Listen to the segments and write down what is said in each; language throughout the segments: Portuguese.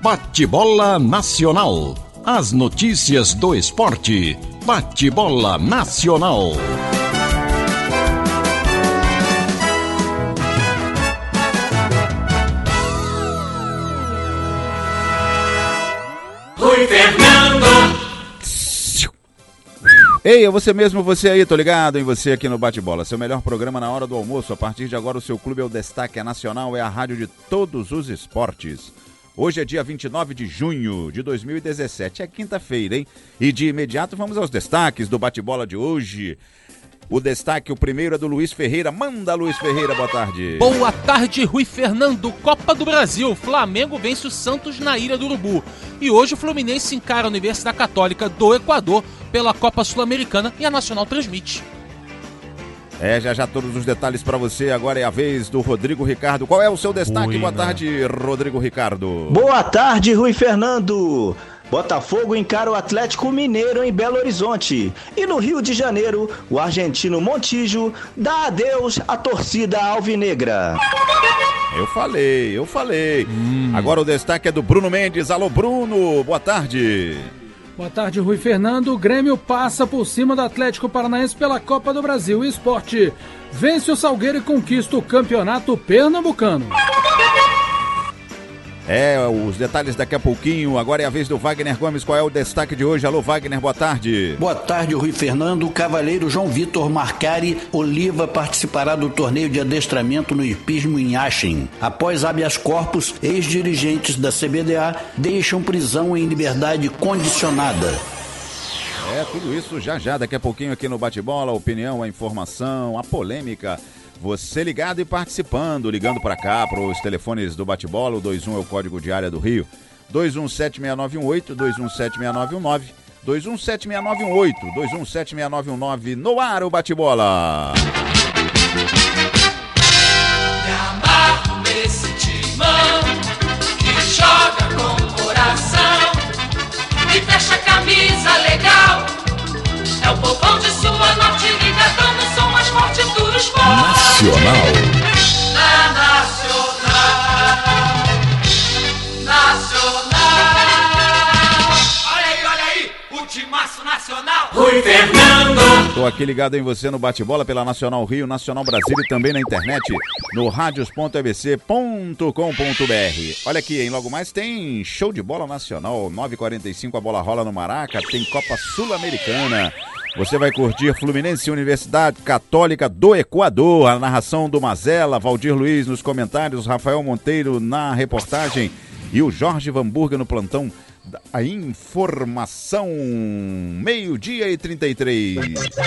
Bate-bola Nacional. As notícias do esporte. Bate-bola Nacional. Rui Fernando. Ei, é você mesmo, você aí, tô ligado em você aqui no Bate-Bola. Seu melhor programa na hora do almoço. A partir de agora o seu clube é o Destaque Nacional, é a rádio de todos os esportes. Hoje é dia 29 de junho de 2017, é quinta-feira, hein? E de imediato vamos aos destaques do Bate-Bola de hoje. O destaque, o primeiro é do Luiz Ferreira. Manda, Luiz Ferreira, boa tarde. Boa tarde, Rui Fernando. Copa do Brasil. Flamengo vence o Santos na Ilha do Urubu. E hoje o Fluminense encara a Universidade Católica do Equador pela Copa Sul-Americana e a Nacional transmite. Já todos os detalhes para você. Agora é a vez do Rodrigo Ricardo. Qual é o seu destaque? Oi, boa tarde, Rodrigo Ricardo. Boa tarde, Rui Fernando. Botafogo encara o Atlético Mineiro em Belo Horizonte. E no Rio de Janeiro, o argentino Montijo dá adeus à torcida alvinegra. Eu falei. Agora o destaque é do Bruno Mendes. Alô, Bruno, boa tarde. Boa tarde, Rui Fernando. O Grêmio passa por cima do Atlético Paranaense pela Copa do Brasil. O Sport vence o Salgueiro e conquista o campeonato pernambucano. Os detalhes daqui a pouquinho. Agora é a vez do Wagner Gomes. Qual é o destaque de hoje? Alô, Wagner, boa tarde. Boa tarde, Rui Fernando. O cavaleiro João Vitor Marcari Oliva participará do torneio de adestramento no hipismo em Aachen. Após habeas corpus, ex-dirigentes da CBDA deixam prisão em liberdade condicionada. Tudo isso já. Daqui a pouquinho aqui no Bate-Bola. A opinião, a informação, a polêmica. Você ligado e participando, ligando para cá, para os telefones do Bate-Bola, o 21 é o código de área do Rio, 21769118, 217619, 21769118, 217619, no ar o Bate-Bola. Me amarro nesse timão que joga com o coração e fecha a camisa legal. É o povão de sua norte ligadão, o som mais forte do esporte. Nacional. Olha aí, o timaço nacional. Rui Fernando. Tô aqui ligado em você no Bate-Bola pela Nacional Rio, Nacional Brasil e também na internet no radios.ebc.com.br. Olha aqui, hein? Logo mais tem show de bola nacional, 9h45 a bola rola no Maraca, tem Copa Sul-Americana. Você vai curtir Fluminense e Universidade Católica do Equador, a narração do Mazella, Valdir Luiz nos comentários, Rafael Monteiro na reportagem e o Jorge Vanburga no plantão. A informação, 12h33.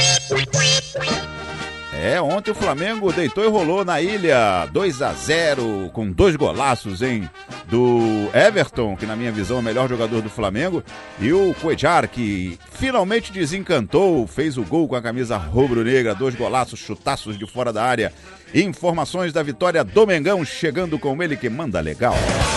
Ontem o Flamengo deitou e rolou na ilha, 2-0, com 2 golaços, hein? Do Everton, que na minha visão é o melhor jogador do Flamengo, e o Cuéllar, que finalmente desencantou, fez o gol com a camisa rubro-negra, 2 golaços, chutaços de fora da área. Informações da vitória do Mengão, chegando com ele que manda legal.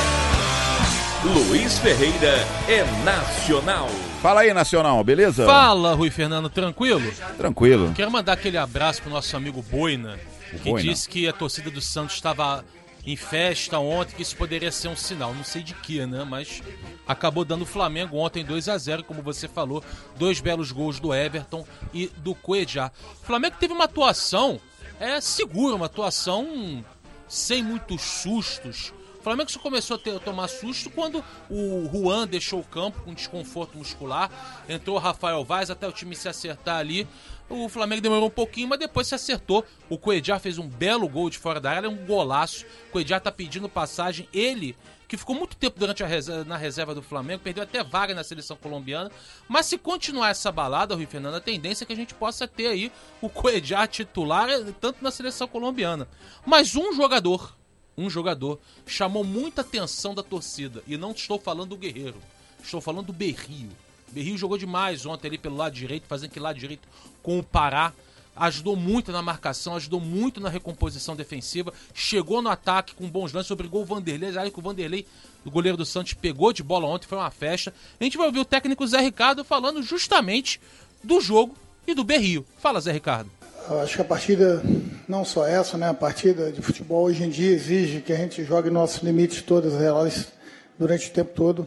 Luiz Ferreira é Nacional. Fala aí, Nacional, beleza? Fala, Rui Fernando, tranquilo? Tranquilo. Quero mandar aquele abraço pro nosso amigo Boina, que Boina disse que a torcida do Santos estava em festa ontem, que isso poderia ser um sinal, não sei de que, né? Mas acabou dando o Flamengo ontem 2-0, como você falou, 2 belos gols do Everton e do Cuéllar. O Flamengo teve uma atuação segura, uma atuação sem muitos sustos. O Flamengo só começou a tomar susto quando o Juan deixou o campo com desconforto muscular, entrou o Rafael Vaz até o time se acertar ali. O Flamengo demorou um pouquinho, mas depois se acertou. O Cuéllar fez um belo gol de fora da área, um golaço. O Cuéllar tá pedindo passagem. Ele, que ficou muito tempo na reserva do Flamengo, perdeu até vaga na seleção colombiana. Mas se continuar essa balada, Rui Fernando, a tendência é que a gente possa ter aí o Cuéllar titular, tanto na seleção colombiana. Mas um jogador chamou muita atenção da torcida. E não estou falando do Guerreiro, estou falando do Berrio. O Berrio jogou demais ontem ali pelo lado direito, fazendo aquele lado direito com o Pará. Ajudou muito na marcação, ajudou muito na recomposição defensiva. Chegou no ataque com bons lances, obrigou o Vanderlei. Aí que o Vanderlei, o goleiro do Santos, pegou de bola ontem, foi uma festa. A gente vai ouvir o técnico Zé Ricardo falando justamente do jogo e do Berrio. Fala, Zé Ricardo. Eu acho que a partida, não só essa, né? A partida de futebol hoje em dia exige que a gente jogue nossos limites todas elas durante o tempo todo.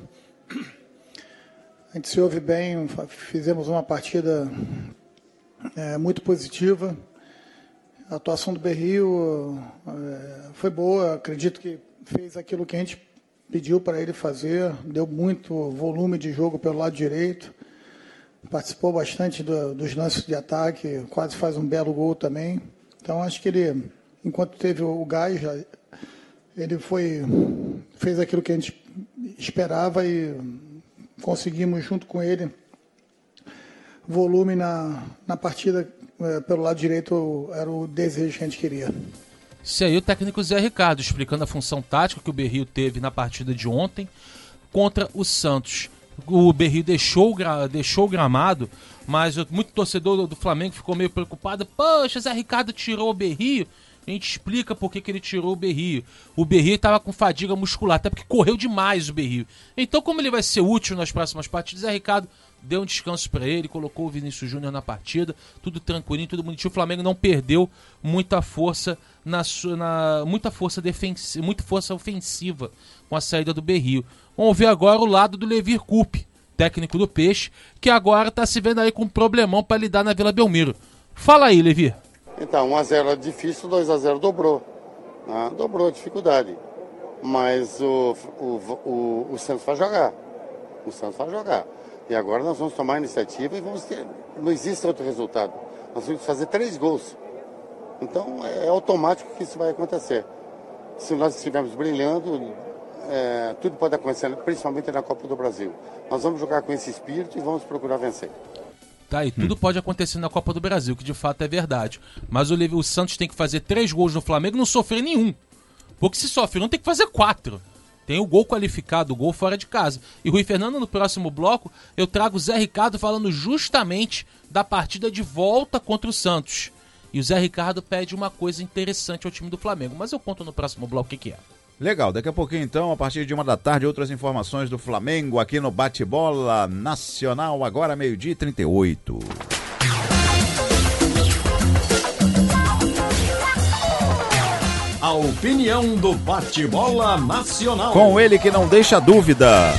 A gente se ouve bem, fizemos uma partida muito positiva. A atuação do Berrio foi boa, acredito que fez aquilo que a gente pediu para ele fazer, deu muito volume de jogo pelo lado direito, participou bastante dos lances de ataque, quase faz um belo gol também. Então, acho que ele, enquanto teve o gás, ele fez aquilo que a gente esperava e conseguimos, junto com ele, volume na partida pelo lado direito, era o desejo que a gente queria. Isso aí, o técnico Zé Ricardo explicando a função tática que o Berrio teve na partida de ontem contra o Santos. O Berrio deixou o gramado, mas muito torcedor do Flamengo ficou meio preocupado. Poxa, Zé Ricardo tirou o Berrio. A gente explica por que ele tirou o Berrio. O Berrio estava com fadiga muscular, até porque correu demais o Berrio. Então, como ele vai ser útil nas próximas partidas, Zé Ricardo deu um descanso para ele, colocou o Vinícius Júnior na partida, tudo tranquilinho, tudo bonitinho. O Flamengo não perdeu muita força muita força ofensiva com a saída do Berrio. Vamos ver agora o lado do Levir Coupe, técnico do Peixe, que agora está se vendo aí com um problemão para lidar na Vila Belmiro. Fala aí, Levir. Então, 1-0 é difícil, 2-0 dobrou. Né? Dobrou a dificuldade. Mas o Santos vai jogar. O Santos vai jogar. E agora nós vamos tomar a iniciativa e vamos ter... Não existe outro resultado. Nós vamos fazer 3 gols. Então, é automático que isso vai acontecer. Se nós estivermos brilhando, tudo pode acontecer, principalmente na Copa do Brasil. Nós vamos jogar com esse espírito e vamos procurar vencer. Tá, e tudo pode acontecer na Copa do Brasil, que de fato é verdade. Mas o Santos tem que fazer 3 gols no Flamengo e não sofrer nenhum. Porque se sofre um, tem que fazer 4. Tem o gol qualificado, o gol fora de casa. E Rui Fernando, no próximo bloco, eu trago o Zé Ricardo falando justamente da partida de volta contra o Santos. E o Zé Ricardo pede uma coisa interessante ao time do Flamengo. Mas eu conto no próximo bloco o que é. Legal, daqui a pouquinho então, a partir de 13h, outras informações do Flamengo aqui no Bate-Bola Nacional, agora 12h38. A opinião do Bate-Bola Nacional. Com ele que não deixa dúvida.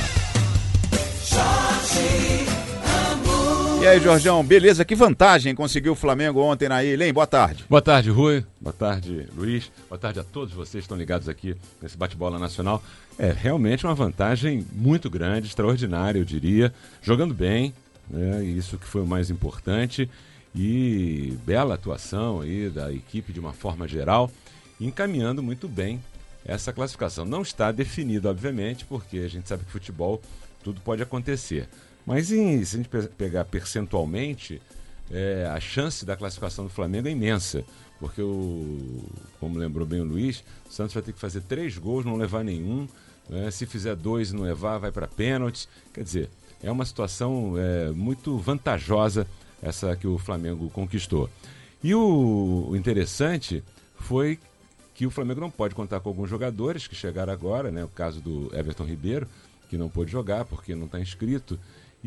E aí, Jorjão, beleza? Que vantagem conseguiu o Flamengo ontem na ilha, hein? Boa tarde. Boa tarde, Rui. Boa tarde, Luiz. Boa tarde a todos vocês que estão ligados aqui nesse Bate-Bola Nacional. É realmente uma vantagem muito grande, extraordinária, eu diria. Jogando bem, né? Isso que foi o mais importante. E bela atuação aí da equipe de uma forma geral, encaminhando muito bem essa classificação. Não está definido, obviamente, porque a gente sabe que futebol tudo pode acontecer. Mas se a gente pegar percentualmente, a chance da classificação do Flamengo é imensa. Porque, como lembrou bem o Luiz, o Santos vai ter que fazer 3 gols, não levar nenhum. Né? Se fizer 2 e não levar, vai para pênaltis. Quer dizer, é uma situação muito vantajosa essa que o Flamengo conquistou. E o interessante foi que o Flamengo não pode contar com alguns jogadores que chegaram agora, né? O caso do Everton Ribeiro, que não pôde jogar porque não está inscrito.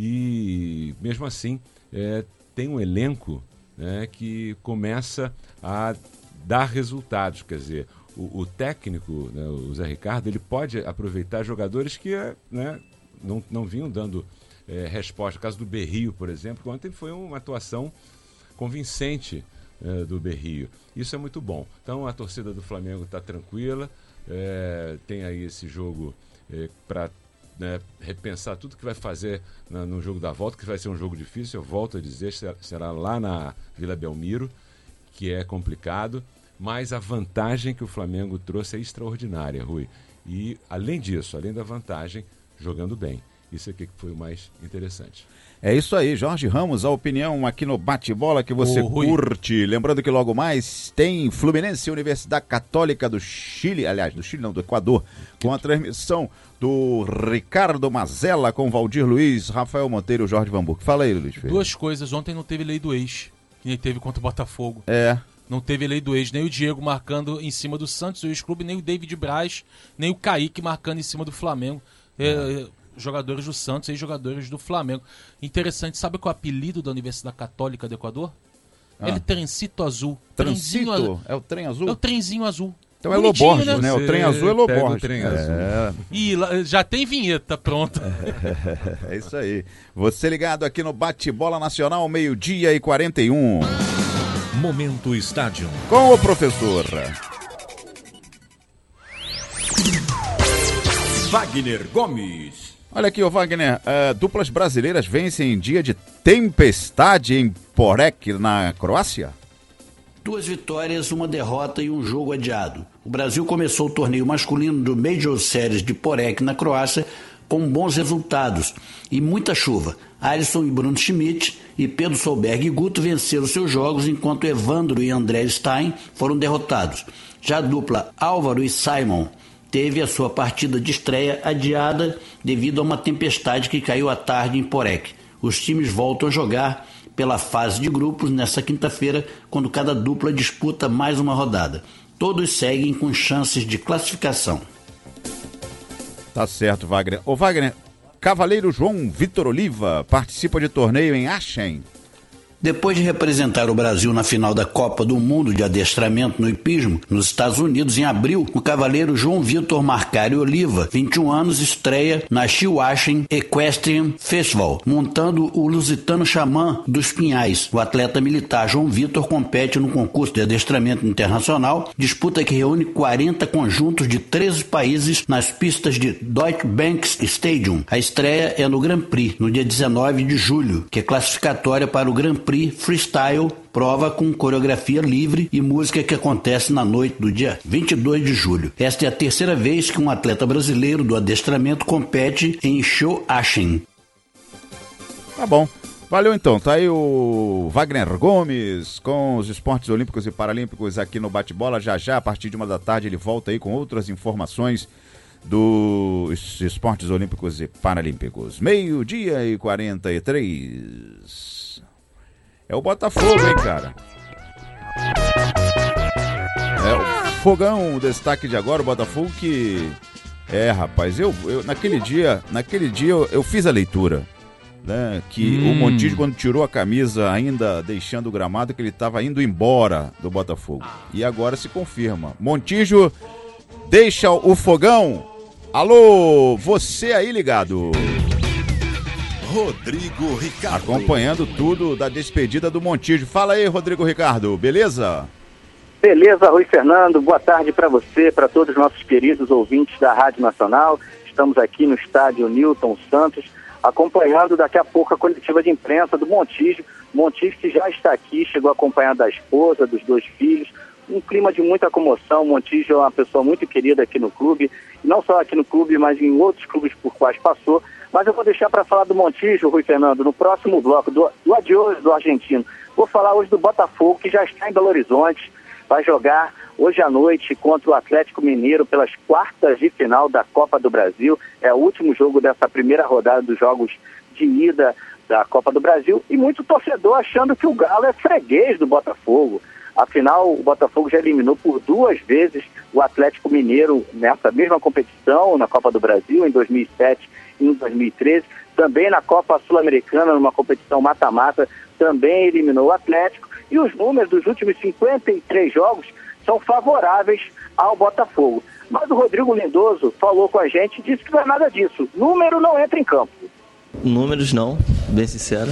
E mesmo assim tem um elenco, né, que começa a dar resultados. Quer dizer, o técnico, né, o Zé Ricardo, ele pode aproveitar jogadores que não vinham dando resposta. O caso do Berrio, por exemplo, que ontem foi uma atuação convincente do Berrio. Isso é muito bom. Então a torcida do Flamengo está tranquila, tem aí esse jogo para repensar tudo que vai fazer no jogo da volta, que vai ser um jogo difícil, eu volto a dizer, será lá na Vila Belmiro, que é complicado, mas a vantagem que o Flamengo trouxe é extraordinária, Rui. E além disso, além da vantagem, jogando bem. Isso aqui que foi o mais interessante. É isso aí, Jorge Ramos, a opinião aqui no Bate-Bola que você curte. Lembrando que logo mais tem Fluminense e Universidade Católica do Chile, aliás, do Chile não, do Equador, com a transmissão do Ricardo Mazella com Valdir Luiz, Rafael Monteiro e Jorge Vanburg. Fala aí, Luiz Ferreira. 2 coisas, ontem não teve lei do ex, que nem teve contra o Botafogo. Não teve lei do ex, nem o Diego marcando em cima do Santos, o ex-clube, nem o David Braz, nem o Kaique marcando em cima do Flamengo. Jogadores do Santos e jogadores do Flamengo. Interessante, sabe qual é o apelido da Universidade Católica do Equador? Ele Trencito Azul. Trencito? É o trem azul? É o trenzinho azul. Então é Loborges, né? Você O trem azul é Loborges. o trem azul. E já tem vinheta pronta. É isso aí. Você ligado aqui no Bate-Bola Nacional, 12h41. Momento Estádio. Com o professor Wagner Gomes. Olha aqui, ô Wagner, duplas brasileiras vencem em dia de tempestade em Porek, na Croácia? 2 vitórias, 1 derrota e 1 jogo adiado. O Brasil começou o torneio masculino do Major Series de Porek, na Croácia, com bons resultados e muita chuva. Alisson e Bruno Schmidt e Pedro Solberg e Guto venceram seus jogos, enquanto Evandro e André Stein foram derrotados. Já a dupla Álvaro e Simon teve a sua partida de estreia adiada devido a uma tempestade que caiu à tarde em Porek. Os times voltam a jogar pela fase de grupos nesta quinta-feira, quando cada dupla disputa mais uma rodada. Todos seguem com chances de classificação. Tá certo, Wagner. Ô Wagner, Cavaleiro João Vitor Oliva participa de torneio em Aachen. Depois de representar o Brasil na final da Copa do Mundo de adestramento no hipismo, nos Estados Unidos, em abril, o cavaleiro João Vitor Marcari Oliva, 21 anos, estreia na Shiwashen Equestrian Festival, montando o lusitano Xamã dos Pinhais. O atleta militar João Vitor compete no concurso de adestramento internacional, disputa que reúne 40 conjuntos de 13 países nas pistas de Deutsche Bank Stadium. A estreia é no Grand Prix, no dia 19 de julho, que é classificatória para o Grand Prix Freestyle, prova com coreografia livre e música que acontece na noite do dia 22 de julho. Esta é a terceira vez que um atleta brasileiro do adestramento compete em Shiwashen. Tá bom. Valeu então, tá aí o Wagner Gomes com os esportes olímpicos e paralímpicos aqui no Bate-Bola. Já a partir de 1h ele volta aí com outras informações dos esportes olímpicos e paralímpicos. 12h43. É o Botafogo, hein, cara? É o Fogão, o destaque de agora, o Botafogo que... rapaz, eu naquele dia eu fiz a leitura, né? Que o Montijo, quando tirou a camisa, ainda deixando o gramado, que ele estava indo embora do Botafogo. E agora se confirma. Montijo deixa o Fogão. Alô, você aí ligado. Rodrigo Ricardo. Acompanhando tudo da despedida do Montijo. Fala aí, Rodrigo Ricardo, beleza? Beleza, Rui Fernando, boa tarde para você, para todos os nossos queridos ouvintes da Rádio Nacional. Estamos aqui no estádio Newton Santos, acompanhando daqui a pouco a coletiva de imprensa do Montijo. Montijo que já está aqui, chegou acompanhado da esposa, dos 2 filhos. Um clima de muita comoção. Montijo é uma pessoa muito querida aqui no clube, não só aqui no clube, mas em outros clubes por quais passou. Mas eu vou deixar para falar do Montijo, Rui Fernando, no próximo bloco, do adiós do argentino. Vou falar hoje do Botafogo, que já está em Belo Horizonte, vai jogar hoje à noite contra o Atlético Mineiro pelas quartas de final da Copa do Brasil. É o último jogo dessa primeira rodada dos jogos de ida da Copa do Brasil. E muito torcedor achando que o Galo é freguês do Botafogo. Afinal, o Botafogo já eliminou por 2 vezes o Atlético Mineiro nessa mesma competição, na Copa do Brasil, em 2007 e em 2013. Também na Copa Sul-Americana, numa competição mata-mata, também eliminou o Atlético. E os números dos últimos 53 jogos são favoráveis ao Botafogo. Mas o Rodrigo Lindoso falou com a gente e disse que não é nada disso. Número não entra em campo. Números não, bem sincero.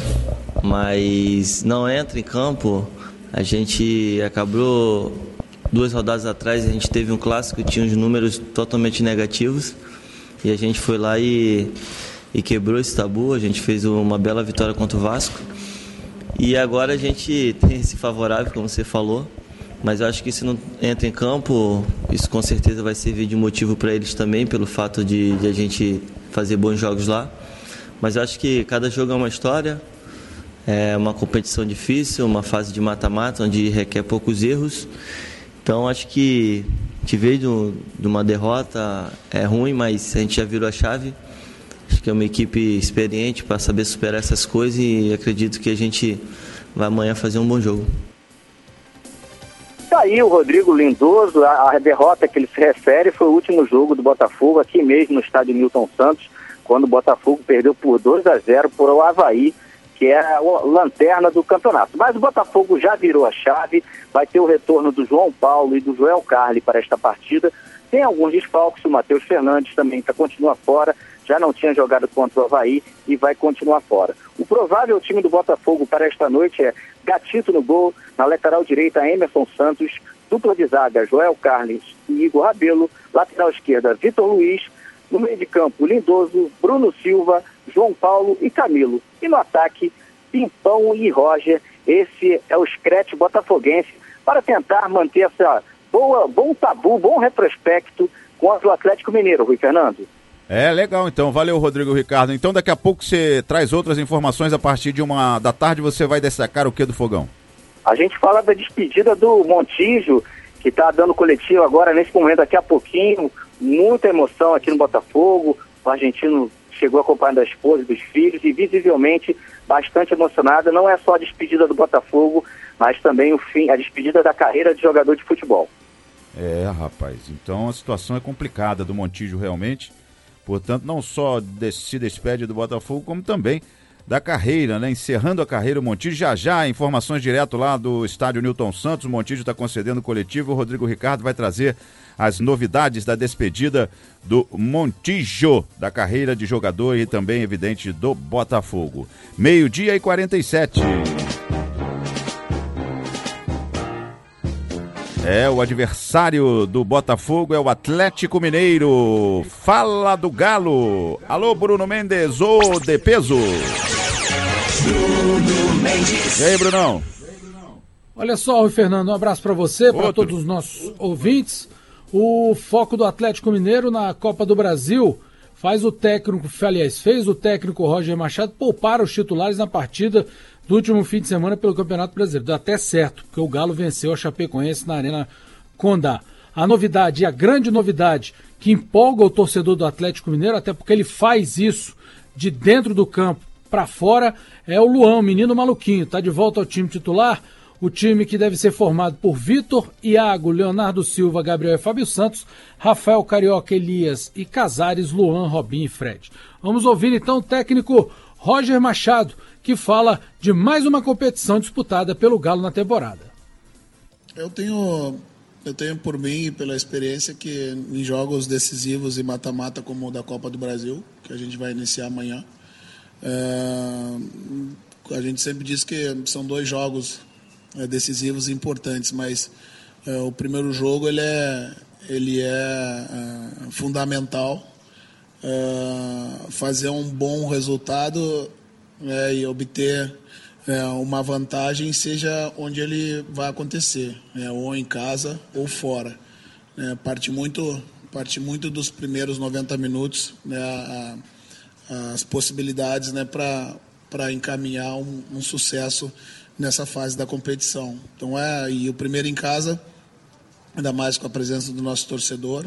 Mas não entra em campo. A gente acabou 2 rodadas atrás, a gente teve um clássico, tinha uns números totalmente negativos. E a gente foi lá e quebrou esse tabu. A gente fez uma bela vitória contra o Vasco. E agora a gente tem esse favorável, como você falou. Mas eu acho que se não entra em campo, isso com certeza vai servir de motivo para eles também, pelo fato de a gente fazer bons jogos lá. Mas eu acho que cada jogo é uma história. É uma competição difícil, uma fase de mata-mata, onde requer poucos erros. Então acho que te veio de uma derrota, é ruim, mas a gente já virou a chave. Acho que é uma equipe experiente para saber superar essas coisas e acredito que a gente vai amanhã fazer um bom jogo. Tá aí o Rodrigo Lindoso. A derrota que ele se refere foi o último jogo do Botafogo, aqui mesmo no estádio Newton Santos, quando o Botafogo perdeu por 2-0 por o Avaí, que é a lanterna do campeonato. Mas o Botafogo já virou a chave, vai ter o retorno do João Paulo e do Joel Carli para esta partida. Tem alguns desfalques, o Matheus Fernandes também continua fora, já não tinha jogado contra o Avaí e vai continuar fora. O provável time do Botafogo para esta noite é Gatito no gol, na lateral direita Emerson Santos, dupla de zaga Joel Carli e Igor Rabelo, lateral esquerda Vitor Luiz, no meio de campo Lindoso, Bruno Silva, João Paulo e Camilo. E no ataque, Pimpão e Roger. Esse é o scratch botafoguense para tentar manter essa bom tabu, bom retrospecto contra o Atlético Mineiro, Rui Fernando. É, legal então. Valeu, Rodrigo Ricardo. Então daqui a pouco você traz outras informações. A partir de 1 da tarde você vai destacar o que do Fogão? A gente fala da despedida do Montijo, que está dando coletivo agora, nesse momento, daqui a pouquinho. Muita emoção aqui no Botafogo. O argentino chegou acompanhado da esposa e dos filhos e visivelmente bastante emocionado. Não é só a despedida do Botafogo, mas também a despedida da carreira de jogador de futebol. É, rapaz, então a situação é complicada do Montijo realmente. Portanto, não só se despede do Botafogo, como também da carreira, né? Encerrando a carreira, o Montijo. Já, informações direto lá do estádio Newton Santos. O Montijo está concedendo coletivo. O Rodrigo Ricardo vai trazer as novidades da despedida do Montijo, da carreira de jogador e também, evidente, do Botafogo. 12h47. O adversário do Botafogo é o Atlético Mineiro. Fala do Galo. Alô, Bruno Mendes, o de peso. Bruno Mendes. E aí, Brunão? Olha só, Rui Fernando, um abraço para você, para todos os nossos ouvintes. O foco do Atlético Mineiro na Copa do Brasil fez o técnico Roger Machado poupar os titulares na partida do último fim de semana pelo Campeonato Brasileiro. Deu até certo, porque o Galo venceu a Chapecoense na Arena Condá. A novidade, a grande novidade que empolga o torcedor do Atlético Mineiro, até porque ele faz isso de dentro do campo para fora, é o Luan, o menino maluquinho. Está de volta ao time titular, o time que deve ser formado por Vitor, Iago, Leonardo Silva, Gabriel e Fábio Santos, Rafael Carioca, Elias e Casares, Luan, Robinho e Fred. Vamos ouvir então o técnico Roger Machado, que fala de mais uma competição disputada pelo Galo na temporada. Eu tenho por mim e pela experiência que em jogos decisivos e mata-mata como o da Copa do Brasil, que a gente vai iniciar amanhã, a gente sempre diz que são 2 jogos decisivos e importantes, mas o primeiro jogo ele é fundamental. Fazer um bom resultado e obter uma vantagem, seja onde ele vai acontecer, ou em casa ou fora. Parte muito dos primeiros 90 minutos, as possibilidades para encaminhar um sucesso nessa fase da competição. Então e o primeiro em casa, ainda mais com a presença do nosso torcedor,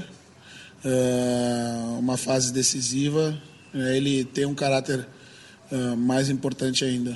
uma fase decisiva, ele tem um caráter mais importante ainda.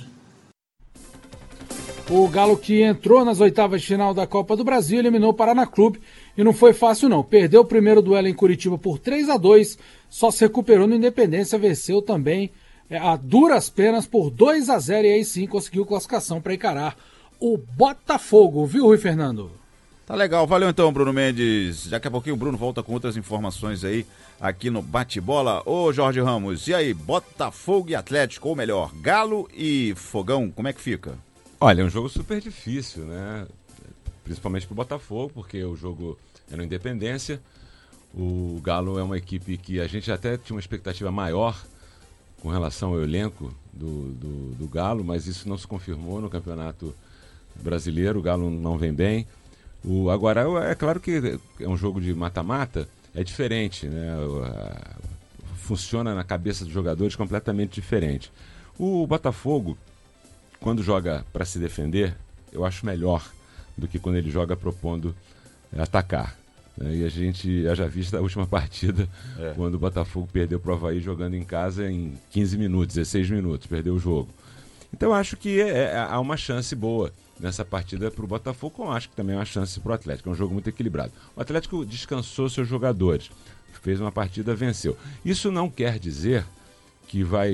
O Galo, que entrou nas oitavas de final da Copa do Brasil, eliminou o Paraná Clube e não foi fácil não. Perdeu o primeiro duelo em Curitiba por 3-2, só se recuperou no Independência, venceu também a duras penas por 2-0 e aí sim conseguiu classificação para encarar o Botafogo, viu, Rui Fernando? Tá legal, valeu então, Bruno Mendes. Daqui a pouquinho o Bruno volta com outras informações aí, aqui no Bate-Bola. Ô, Jorge Ramos, e aí, Botafogo e Atlético, ou melhor, Galo e Fogão, como é que fica? Olha, é um jogo super difícil, né? Principalmente pro Botafogo, porque o jogo é no Independência. O Galo é uma equipe que a gente até tinha uma expectativa maior com relação ao elenco do Galo, mas isso não se confirmou no Campeonato Brasileiro. O Galo não vem bem. Agora, é claro que é um jogo de mata-mata, é diferente, né? Funciona na cabeça dos jogadores completamente diferente. O Botafogo, quando joga para se defender, eu acho melhor do que quando ele joga propondo atacar. E a gente já viu a última partida, quando o Botafogo perdeu para o Avaí jogando em casa em 15 minutos, 16 minutos, perdeu o jogo. Então eu acho que há uma chance boa nessa partida para o Botafogo, como acho que também é uma chance para o Atlético. É um jogo muito equilibrado. O Atlético descansou seus jogadores, fez uma partida, venceu. Isso não quer dizer que vai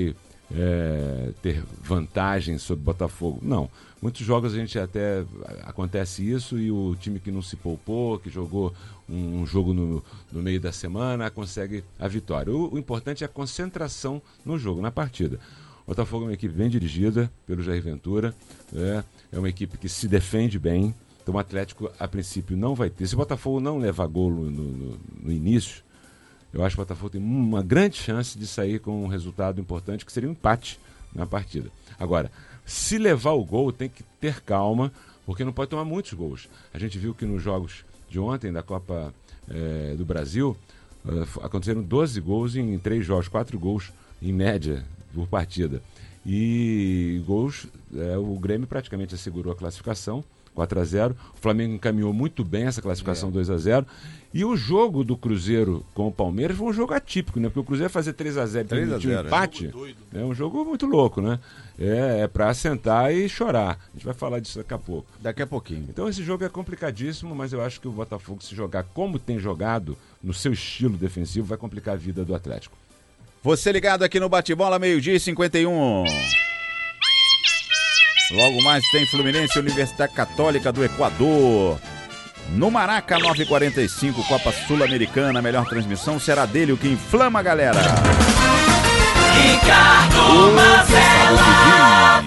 ter vantagem sobre o Botafogo. Não. Muitos jogos a gente até acontece isso e o time que não se poupou, que jogou um jogo no meio da semana, consegue a vitória. O importante é a concentração no jogo, na partida. O Botafogo é uma equipe bem dirigida pelo Jair Ventura, é uma equipe que se defende bem, então o Atlético a princípio não vai ter. Se o Botafogo não levar gol no início, eu acho que o Botafogo tem uma grande chance de sair com um resultado importante, que seria um empate na partida. Agora, se levar o gol, tem que ter calma, porque não pode tomar muitos gols. A gente viu que nos jogos de ontem, da Copa do Brasil, aconteceram 12 gols em 3 jogos, 4 gols em média por partida. E gols, o Grêmio praticamente assegurou a classificação, 4-0. O Flamengo encaminhou muito bem essa classificação 2-0. E o jogo do Cruzeiro com o Palmeiras foi um jogo atípico, né? Porque o Cruzeiro fazer 3-0 e um empate é um jogo muito louco, né? É para sentar e chorar. A gente vai falar disso daqui a pouco. Daqui a pouquinho. Então esse jogo é complicadíssimo, mas eu acho que o Botafogo, se jogar como tem jogado, no seu estilo defensivo, vai complicar a vida do Atlético. Você ligado aqui no Bate-Bola, 12h51. Logo mais tem Fluminense, Universidade Católica do Equador. No Maraca, 9h45, Copa Sul-Americana. A melhor transmissão será dele, o que inflama a galera. Ricardo Mazella.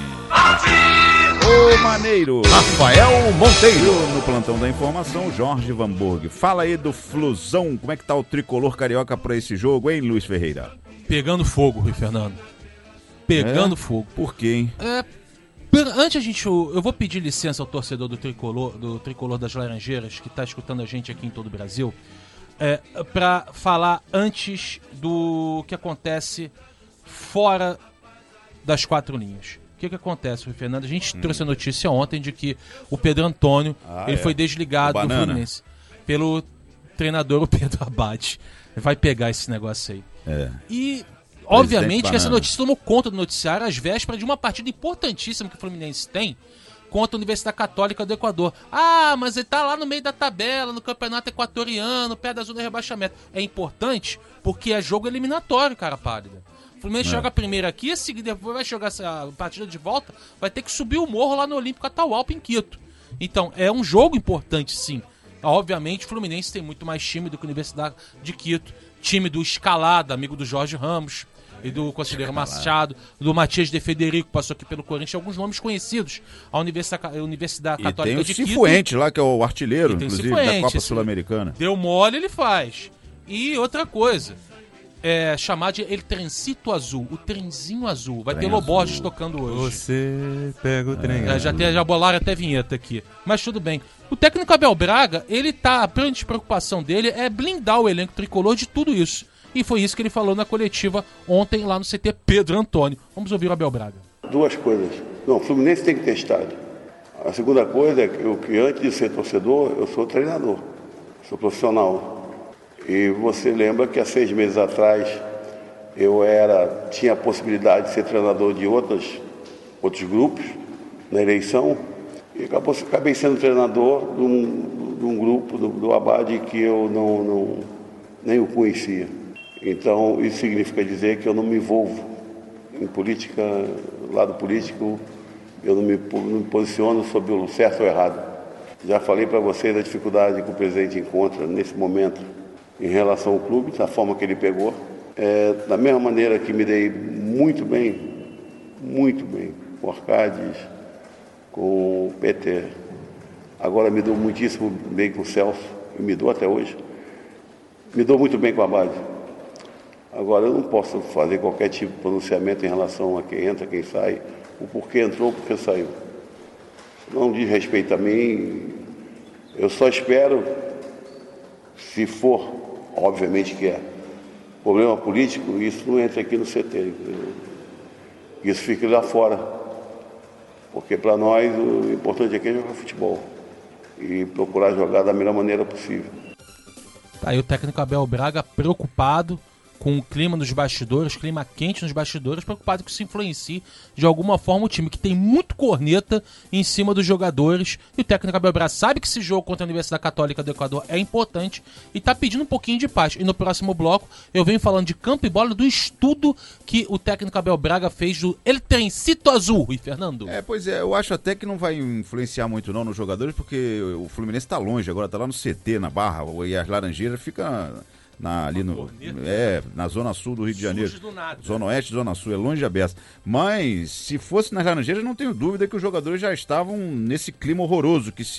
Ô Maneiro. Rafael Monteiro. No plantão da informação, Jorge Vanburg. Fala aí do Flusão. Como é que tá o tricolor carioca pra esse jogo, hein, Luiz Ferreira? Pegando fogo, Rui Fernando. Pegando fogo. Por quê, hein? Antes eu vou pedir licença ao torcedor do Tricolor das Laranjeiras, que está escutando a gente aqui em todo o Brasil, para falar antes do que acontece fora das 4 linhas. O que acontece, Rui Fernando? A gente trouxe a notícia ontem de que o Pedro Antônio foi desligado do Fluminense pelo treinador, o Pedro Abad. Vai pegar esse negócio aí. E obviamente que essa notícia tomou conta do noticiário às vésperas de uma partida importantíssima que o Fluminense tem contra a Universidade Católica do Equador. Mas ele tá lá no meio da tabela, no campeonato equatoriano, perto da zona de rebaixamento. É importante porque é jogo eliminatório, cara pálida. O Fluminense joga primeiro aqui, a seguir depois vai jogar essa partida de volta, vai ter que subir o morro lá no Olímpico Atahualpa em Quito. Então, é um jogo importante, sim. Obviamente, o Fluminense tem muito mais time do que a Universidade de Quito. Time do Escalada, amigo do Jorge Ramos e do Conselheiro Machado, do Matias de Federico, passou aqui pelo Corinthians, alguns nomes conhecidos. A Universidade Católica de Quito. E tem o Cifuentes lá, que é o artilheiro, inclusive, da Copa Sul-Americana. Deu mole, ele faz. E outra coisa, chamar de El Trencito Azul, o trenzinho azul. Vai ter Loborges tocando hoje. Você pega o trem. Já bolaram até vinheta aqui. Mas tudo bem. O técnico Abel Braga, a grande preocupação dele é blindar o elenco tricolor de tudo isso. E foi isso que ele falou na coletiva ontem lá no CT Pedro Antônio. Vamos ouvir o Abel Braga. 2 coisas. Não, o Fluminense tem que ter estádio. A segunda coisa é que antes de ser torcedor, eu sou treinador. Sou profissional. E você lembra que há 6 meses atrás eu tinha a possibilidade de ser treinador de outros grupos na eleição. E acabei sendo treinador de um grupo do Abad que eu nem o conhecia. Então, isso significa dizer que eu não me envolvo em política, lado político, eu não me posiciono sobre o certo ou errado. Já falei para vocês da dificuldade que o presidente encontra nesse momento em relação ao clube, da forma que ele pegou. Da mesma maneira que me dei muito bem com o Arcades, com o Peter, agora me dou muitíssimo bem com o Celso, e me dou até hoje. Me dou muito bem com a Abad. Agora, eu não posso fazer qualquer tipo de pronunciamento em relação a quem entra, quem sai, o porquê entrou, o porquê saiu. Não diz respeito a mim. Eu só espero, se for, obviamente que problema político, isso não entra aqui no CT. Isso fica lá fora. Porque para nós o importante aqui é jogar futebol e procurar jogar da melhor maneira possível. Tá aí o técnico Abel Braga preocupado com o clima nos bastidores, clima quente nos bastidores, preocupado que isso influencie de alguma forma o time, que tem muito corneta em cima dos jogadores, e o técnico Abel Braga sabe que esse jogo contra a Universidade Católica do Equador é importante e tá pedindo um pouquinho de paz. E no próximo bloco eu venho falando de campo e bola, do estudo que o técnico Abel Braga fez do El Trencito Azul. E Fernando? Pois é, eu acho até que não vai influenciar muito não nos jogadores, porque o Fluminense tá longe agora, tá lá no CT, na Barra, e as Laranjeiras ficam ali na zona sul do Rio de Janeiro. Zona oeste, zona sul, é longe da beça. Mas se fosse nas Laranjeiras, não tenho dúvida que os jogadores já estavam nesse clima horroroso que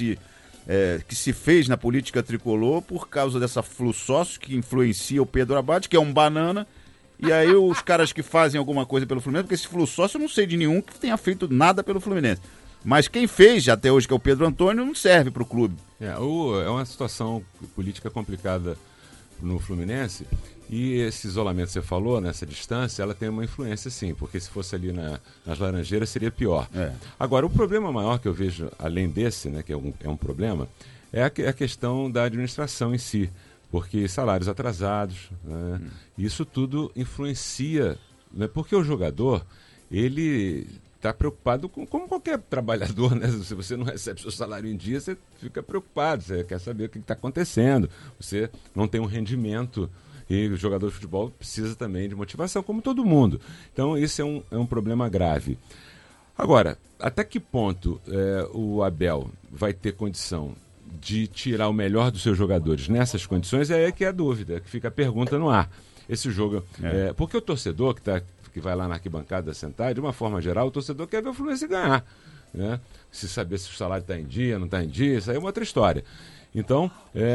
se fez na política tricolor por causa dessa Flu Sócio que influencia o Pedro Abate, que é um banana. E aí os caras que fazem alguma coisa pelo Fluminense, porque esse Flu Sócio eu não sei de nenhum que tenha feito nada pelo Fluminense. Mas quem fez até hoje, que é o Pedro Antônio, não serve para o clube. É uma situação política complicada no Fluminense, e esse isolamento que você falou, nessa distância, ela tem uma influência sim, porque se fosse ali nas Laranjeiras seria pior. Agora, o problema maior que eu vejo, além desse, né, que é um problema, é a questão da administração em si, porque salários atrasados, né, isso tudo influencia, né, porque o jogador, ele está preocupado como qualquer trabalhador, né? Se você não recebe seu salário em dia, você fica preocupado, você quer saber o que está acontecendo, você não tem um rendimento, e o jogador de futebol precisa também de motivação, como todo mundo. Então, isso é um problema grave. Agora, até que ponto o Abel vai ter condição de tirar o melhor dos seus jogadores nessas condições? É aí que é a dúvida, que fica a pergunta no ar. Esse jogo, porque o torcedor que vai lá na arquibancada sentar, de uma forma geral, o torcedor quer ver o Fluminense ganhar, né? Se saber se o salário está em dia, não está em dia, isso aí é uma outra história. Então,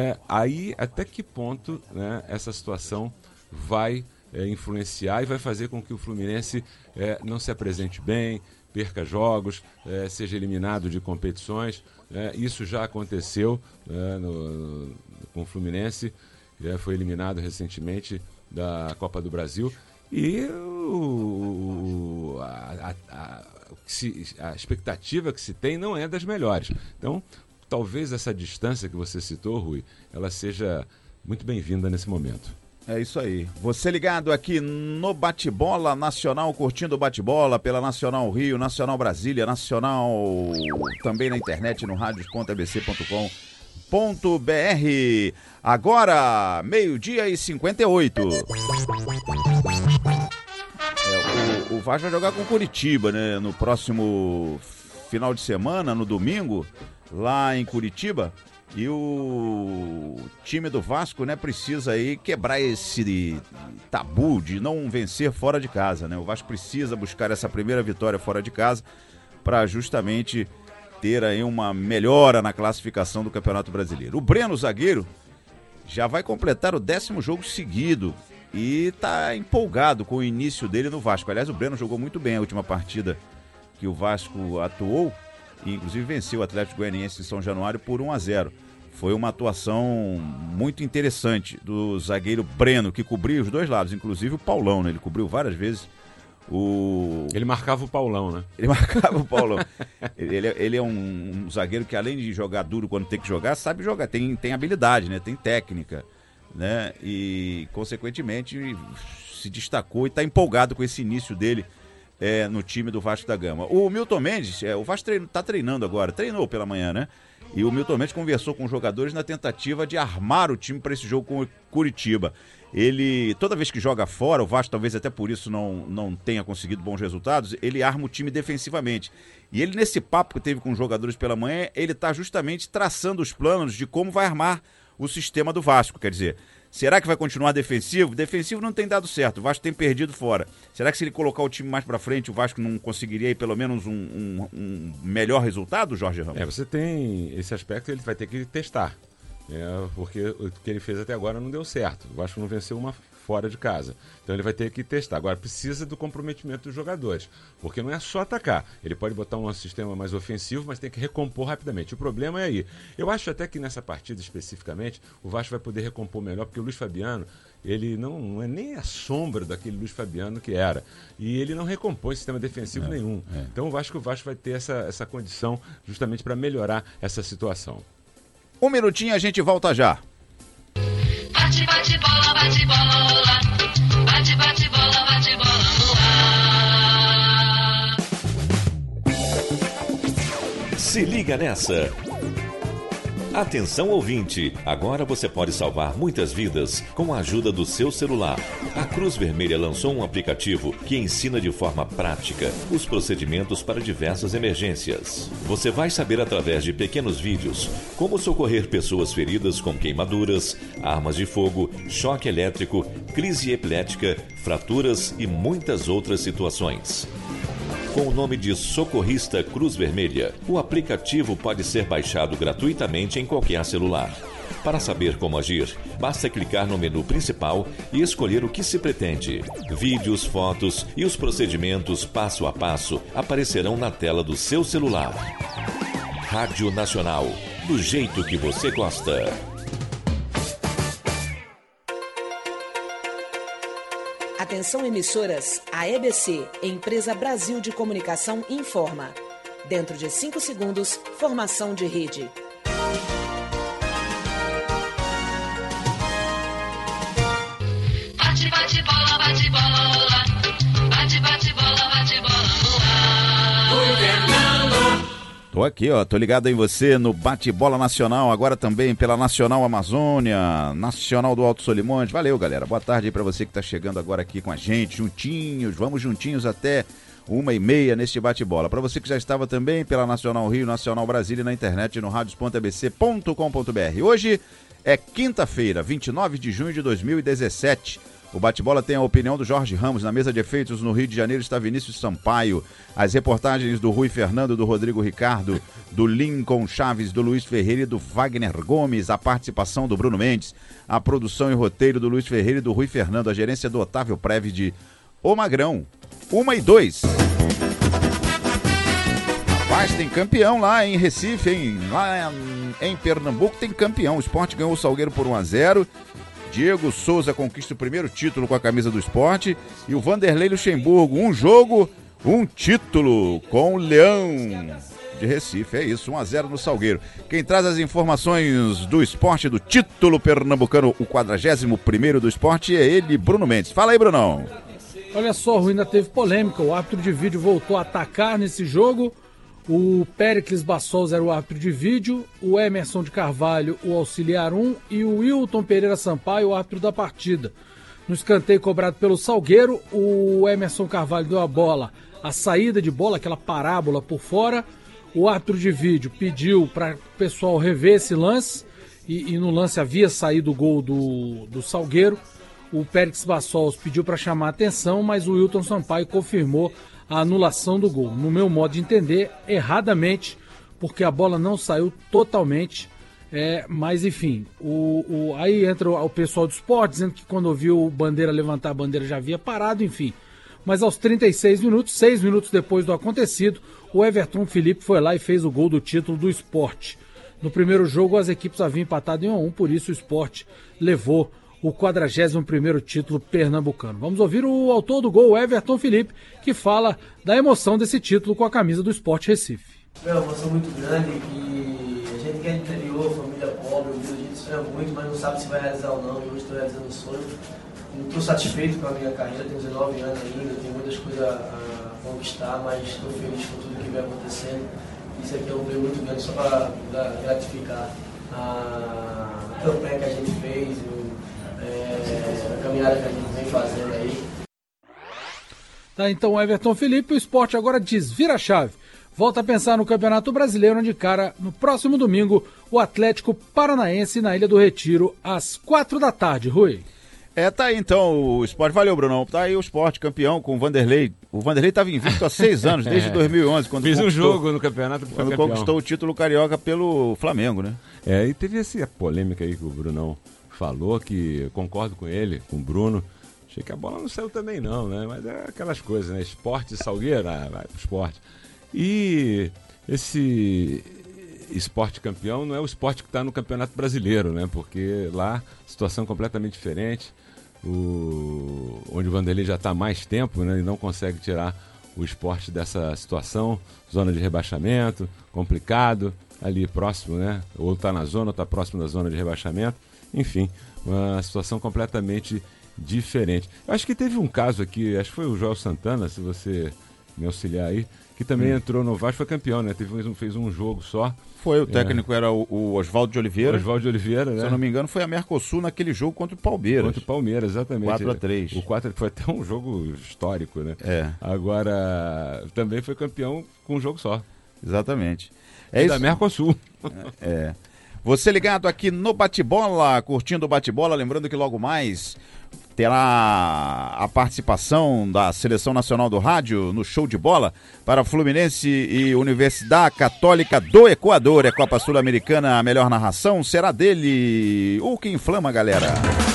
aí até que ponto, né, essa situação vai influenciar e vai fazer com que o Fluminense não se apresente bem, perca jogos, seja eliminado de competições. Isso já aconteceu com o Fluminense, foi eliminado recentemente da Copa do Brasil. E a expectativa que se tem não é das melhores. Então, talvez essa distância que você citou, Rui, ela seja muito bem-vinda nesse momento. É isso aí. Você ligado aqui no Bate-Bola Nacional, curtindo o Bate-Bola pela Nacional Rio, Nacional Brasília, Nacional também na internet no radios.abc.com.br. Agora, 12h58. O Vasco vai jogar com o Curitiba, né? No próximo final de semana, no domingo, lá em Curitiba. E o time do Vasco, né, precisa aí quebrar esse tabu de não vencer fora de casa, né? O Vasco precisa buscar essa primeira vitória fora de casa para justamente ter aí uma melhora na classificação do Campeonato Brasileiro. O Breno, zagueiro, já vai completar o 10º jogo seguido e tá empolgado com o início dele no Vasco. Aliás, o Breno jogou muito bem a última partida que o Vasco atuou e inclusive venceu o Atlético Goianiense de São Januário por 1-0. Foi uma atuação muito interessante do zagueiro Breno, que cobria os dois lados, inclusive o Paulão, né? Ele cobriu várias vezes Ele marcava o Paulão, né? Ele marcava o Paulão. Ele é um zagueiro que, além de jogar duro quando tem que jogar, sabe jogar, tem habilidade, né? Tem técnica, né? E, consequentemente, se destacou e está empolgado com esse início dele no time do Vasco da Gama. O Milton Mendes, o Vasco está treinando agora, treinou pela manhã, né? E o Milton Mendes conversou com os jogadores na tentativa de armar o time para esse jogo com o Curitiba. Ele, toda vez que joga fora, o Vasco talvez até por isso não tenha conseguido bons resultados, ele arma o time defensivamente. E ele, nesse papo que teve com os jogadores pela manhã, ele está justamente traçando os planos de como vai armar o sistema do Vasco. Quer dizer, será que vai continuar defensivo? Defensivo não tem dado certo, o Vasco tem perdido fora. Será que se ele colocar o time mais para frente, o Vasco não conseguiria aí pelo menos um melhor resultado, Jorge Ramos? Você tem esse aspecto, ele vai ter que testar. Porque o que ele fez até agora não deu certo. O Vasco não venceu uma fora de casa. Então ele vai ter que testar. Agora precisa do comprometimento dos jogadores, porque não é só atacar. Ele pode botar um sistema mais ofensivo, mas tem que recompor rapidamente. O problema é aí. Eu acho até que nessa partida especificamente o Vasco vai poder recompor melhor, porque o Luiz Fabiano, ele não é nem a sombra daquele Luiz Fabiano que era. E ele não recompõe sistema defensivo nenhum. Então o Vasco vai ter essa condição justamente para melhorar essa situação. Um minutinho, a gente volta já. Bate, bate, bola, Bate, bate bola no ar. Se liga nessa. Atenção ouvinte, agora você pode salvar muitas vidas com a ajuda do seu celular. A Cruz Vermelha lançou um aplicativo que ensina de forma prática os procedimentos para diversas emergências. Você vai saber através de pequenos vídeos como socorrer pessoas feridas com queimaduras, armas de fogo, choque elétrico, crise epilética, fraturas e muitas outras situações. Com o nome de Socorrista Cruz Vermelha, o aplicativo pode ser baixado gratuitamente em qualquer celular. Para saber como agir, basta clicar no menu principal e escolher o que se pretende. Vídeos, fotos e os procedimentos passo a passo aparecerão na tela do seu celular. Rádio Nacional, do jeito que você gosta. Atenção emissoras, a EBC, Empresa Brasil de Comunicação, informa. Dentro de 5 segundos, formação de rede. Bate, bate bola, bate bola. Bate, bate bola, bate bola no ar. Oi, Fernando. Tô aqui, ó, tô ligado em você no Bate-Bola Nacional, agora também pela Nacional Amazônia, Nacional do Alto Solimões. Valeu, galera. Boa tarde aí pra você que tá chegando agora aqui com a gente, juntinhos, vamos juntinhos até 1h30 neste Bate-Bola. Pra você que já estava também pela Nacional Rio, Nacional Brasília, na internet, no radios.abc.com.br. Hoje é quinta-feira, 29 de junho de 2017. O Bate-Bola tem a opinião do Jorge Ramos. Na mesa de efeitos no Rio de Janeiro está Vinícius Sampaio. As reportagens do Rui Fernando, do Rodrigo Ricardo, do Lincoln Chaves, do Luiz Ferreira e do Wagner Gomes. A participação do Bruno Mendes. A produção e roteiro do Luiz Ferreira e do Rui Fernando. A gerência do Otávio Preve de O Magrão. 1h02. Rapaz, tem campeão lá em Recife, hein? Lá em Pernambuco tem campeão. O Sport ganhou o Salgueiro por 1-0. Diego Souza conquista o primeiro título com a camisa do Sport. E o Vanderlei Luxemburgo, um jogo, um título com o Leão de Recife. É isso, 1-0 no Salgueiro. Quem traz as informações do Sport, do título pernambucano, o 41º do Sport, é ele, Bruno Mendes. Fala aí, Brunão. Olha só, o ainda teve polêmica. O árbitro de vídeo voltou a atacar nesse jogo. O Péricles Bassols era o árbitro de vídeo, o Emerson de Carvalho, o auxiliar 1, e o Wilton Pereira Sampaio, o árbitro da partida. No escanteio cobrado pelo Salgueiro, o Emerson Carvalho deu a bola, a saída de bola, aquela parábola por fora. O árbitro de vídeo pediu para o pessoal rever esse lance, e no lance havia saído o gol do Salgueiro. O Péricles Bassols pediu para chamar a atenção, mas o Wilton Sampaio confirmou a anulação do gol. No meu modo de entender, erradamente, porque a bola não saiu totalmente, mas enfim, aí entra o pessoal do Sport dizendo que quando ouviu o Bandeira levantar a bandeira já havia parado, enfim. Mas aos 36 minutos, 6 minutos depois do acontecido, o Everton Felipe foi lá e fez o gol do título do Sport. No primeiro jogo as equipes haviam empatado em 1-1, por isso o Sport levou o 41º título pernambucano. Vamos ouvir o autor do gol, Everton Felipe, que fala da emoção desse título com a camisa do Sport Recife. É uma emoção muito grande e a gente que é interior, família pobre, a gente sonha muito, mas não sabe se vai realizar ou não. E hoje estou realizando o sonho. Estou satisfeito com a minha carreira, tenho 19 anos ainda, tenho muitas coisas a conquistar, mas estou feliz com tudo que vem acontecendo. Isso aqui é um prêmio muito grande só para gratificar a campanha que a gente fez, a caminhada que a gente vem fazendo aí. Tá, então o Everton Felipe, o Sport agora diz, vira a chave. Volta a pensar no Campeonato Brasileiro, onde cara no próximo domingo o Atlético Paranaense na Ilha do Retiro, às 4 da tarde, Rui. Tá aí então o Sport, valeu Brunão, tá aí o Sport campeão com o Vanderlei. O Vanderlei estava invicto há 6 anos, desde 2011. Quando Fiz um jogo no campeonato. Quando conquistou o título carioca pelo Flamengo, né? E teve essa polêmica aí que o Brunão falou, que concordo com ele, com o Bruno. Achei que a bola não saiu também não, né? Mas é aquelas coisas, né? Sport e Salgueiro, vai pro Sport. E esse Sport campeão não é o Sport que está no Campeonato Brasileiro, né? Porque lá, situação completamente diferente. Onde o Vanderlei já está há mais tempo, né? E não consegue tirar o Sport dessa situação. Zona de rebaixamento, complicado, ali próximo, né? Ou está na zona, ou está próximo da zona de rebaixamento. Enfim, uma situação completamente diferente. Eu acho que teve um caso aqui, acho que foi o Joel Santana, se você me auxiliar aí, que também entrou no Vasco, foi campeão, né? Fez um jogo só. Foi, o técnico era o Oswaldo de Oliveira. Oswaldo de Oliveira, né? Se eu não me engano, foi a Mercosul naquele jogo contra o Palmeiras. Contra o Palmeiras, exatamente. 4-3. O 4 foi até um jogo histórico, né? É. Agora, também foi campeão com um jogo só. Exatamente. É da Mercosul. É. Você ligado aqui no Bate-Bola, curtindo o Bate-Bola, lembrando que logo mais terá a participação da Seleção Nacional do Rádio no show de bola para Fluminense e Universidade Católica do Equador. É Copa Sul-Americana, a melhor narração será dele. O que inflama, galera?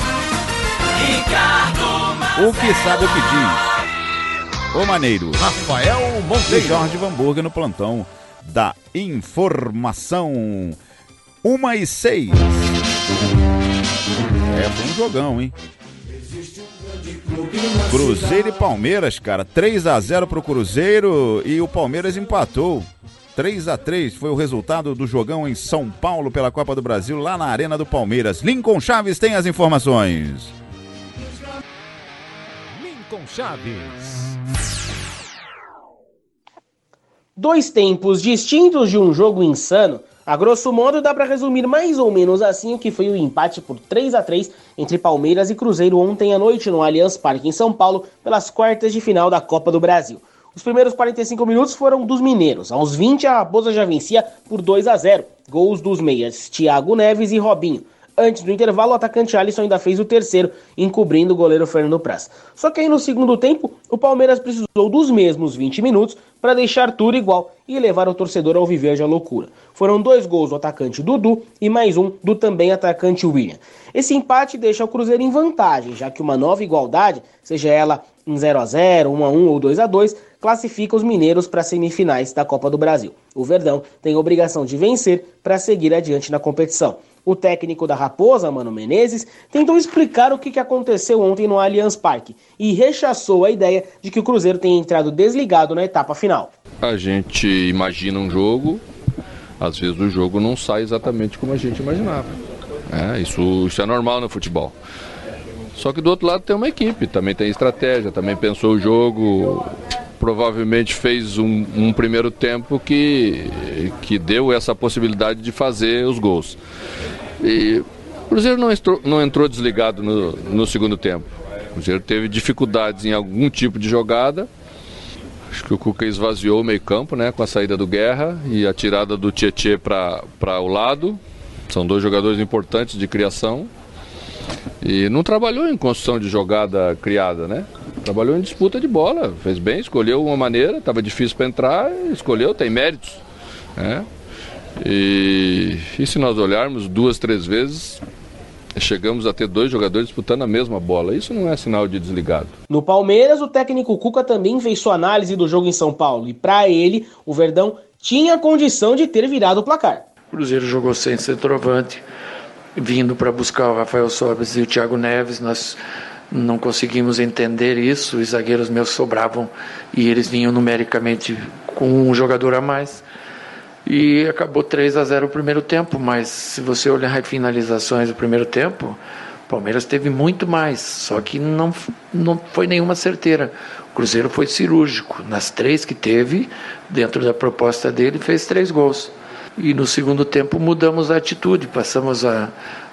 O que sabe o que diz? O Maneiro. Rafael Monteiro. E Jorge Van Burger no plantão da informação. 1:06. Foi um jogão, hein? Cruzeiro e Palmeiras, cara, 3-0 pro Cruzeiro e o Palmeiras empatou. 3-3 foi o resultado do jogão em São Paulo pela Copa do Brasil, lá na Arena do Palmeiras. Lincoln Chaves tem as informações. Lincoln Chaves. 2 tempos distintos de um jogo insano. A grosso modo, dá para resumir mais ou menos assim o que foi o empate por 3-3 entre Palmeiras e Cruzeiro ontem à noite no Allianz Parque em São Paulo, pelas quartas de final da Copa do Brasil. Os primeiros 45 minutos foram dos mineiros. Aos 20, a Raposa já vencia por 2-0. Gols dos meias Thiago Neves e Robinho. Antes do intervalo, o atacante Alisson ainda fez o terceiro, encobrindo o goleiro Fernando Praz. Só que aí no segundo tempo, o Palmeiras precisou dos mesmos 20 minutos para deixar tudo igual e levar o torcedor ao Alviverde à loucura. Foram 2 gols do atacante Dudu e mais um do também atacante William. Esse empate deixa o Cruzeiro em vantagem, já que uma nova igualdade, seja ela em 0-0, 1-1 ou 2-2, classifica os mineiros para as semifinais da Copa do Brasil. O Verdão tem a obrigação de vencer para seguir adiante na competição. O técnico da Raposa, Mano Menezes, tentou explicar o que aconteceu ontem no Allianz Parque e rechaçou a ideia de que o Cruzeiro tenha entrado desligado na etapa final. A gente imagina um jogo, às vezes o jogo não sai exatamente como a gente imaginava. Isso é normal no futebol. Só que do outro lado tem uma equipe, também tem estratégia, também pensou o jogo, provavelmente fez um primeiro tempo que deu essa possibilidade de fazer os gols. E o Cruzeiro não entrou desligado no segundo tempo. O Cruzeiro teve dificuldades em algum tipo de jogada. Acho que o Cuca esvaziou o meio-campo, né, com a saída do Guerra e a tirada do Tietê para o lado. São 2 jogadores importantes de criação. E não trabalhou em construção de jogada criada, né? Trabalhou em disputa de bola, fez bem, escolheu uma maneira, estava difícil para entrar, escolheu, tem méritos, né? E se nós olharmos 2, 3 vezes, chegamos a ter 2 jogadores disputando a mesma bola. Isso não é sinal de desligado. No Palmeiras, o técnico Cuca também fez sua análise do jogo em São Paulo. E para ele, o Verdão tinha condição de ter virado o placar. O Cruzeiro jogou sem centroavante, vindo para buscar o Rafael Sobres e o Thiago Neves. Nós não conseguimos entender isso. Os zagueiros meus sobravam e eles vinham numericamente com um jogador a mais. E acabou 3-0 o primeiro tempo, mas se você olhar as finalizações do primeiro tempo, o Palmeiras teve muito mais, só que não foi nenhuma certeira. O Cruzeiro foi cirúrgico, nas 3 que teve, dentro da proposta dele, fez 3 gols. E no segundo tempo mudamos a atitude, passamos a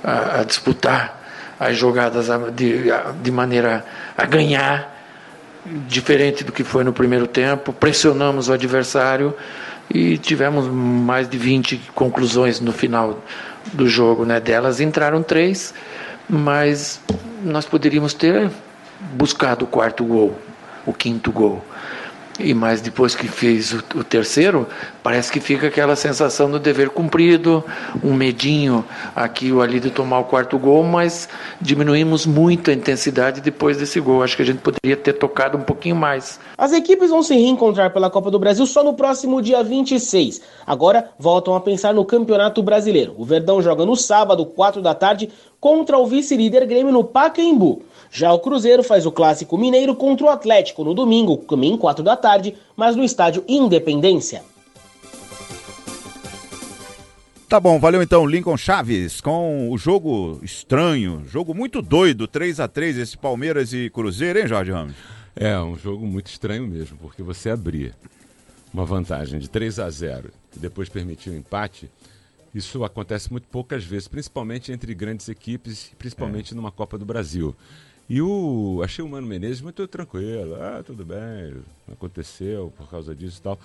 disputar as jogadas de maneira a ganhar, diferente do que foi no primeiro tempo, pressionamos o adversário, e tivemos mais de 20 conclusões no final do jogo, né? Delas entraram 3, mas nós poderíamos ter buscado o 4º gol, o 5º gol. Mas depois que fez o terceiro, parece que fica aquela sensação do dever cumprido, um medinho aqui ou ali de tomar o 4º gol, mas diminuímos muito a intensidade depois desse gol. Acho que a gente poderia ter tocado um pouquinho mais. As equipes vão se reencontrar pela Copa do Brasil só no próximo dia 26. Agora voltam a pensar no Campeonato Brasileiro. O Verdão joga no sábado, 4 da tarde, contra o vice-líder Grêmio no Pacaembu. Já o Cruzeiro faz o Clássico Mineiro contra o Atlético no domingo, também 4 da tarde, mas no estádio Independência. Tá bom, valeu então, Lincoln Chaves, com o jogo estranho, jogo muito doido, 3-3, esse Palmeiras e Cruzeiro, hein, Jorge Ramos? É, um jogo muito estranho mesmo, porque você abrir uma vantagem de 3-0 e depois permitir um empate, isso acontece muito poucas vezes, principalmente entre grandes equipes, principalmente numa Copa do Brasil. E achei o Mano Menezes muito tranquilo, tudo bem, aconteceu por causa disso e tal.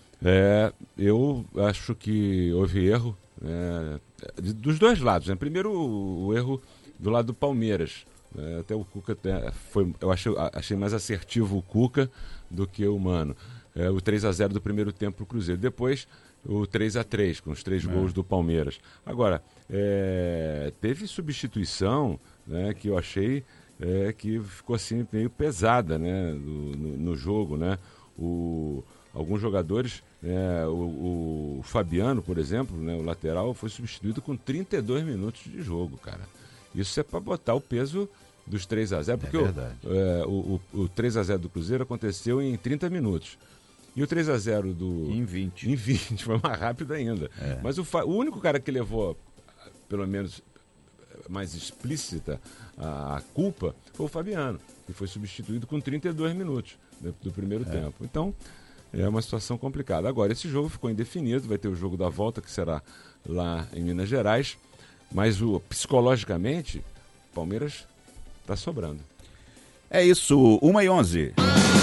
Eu acho que houve erro dos dois lados, né? Primeiro o erro do lado do Palmeiras, até o Cuca eu achei mais assertivo o Cuca do que o Mano. O 3-0 do primeiro tempo para o Cruzeiro, depois o 3-3 com os 3 gols do Palmeiras. Agora, teve substituição, né, que eu achei que ficou assim meio pesada, né, no jogo, né? Alguns jogadores, o Fabiano, por exemplo, né, o lateral, foi substituído com 32 minutos de jogo, cara. Isso é para botar o peso dos 3-0, porque o 3-0 do Cruzeiro aconteceu em 30 minutos. E o 3-0 Em 20. Em 20, foi mais rápido ainda. Mas o único cara que levou, pelo menos mais explícita, a culpa foi o Fabiano, que foi substituído com 32 minutos do primeiro tempo. Então, é uma situação complicada. Agora, esse jogo ficou indefinido, vai ter o jogo da volta, que será lá em Minas Gerais, mas psicologicamente, o Palmeiras está sobrando. É isso, 1h11.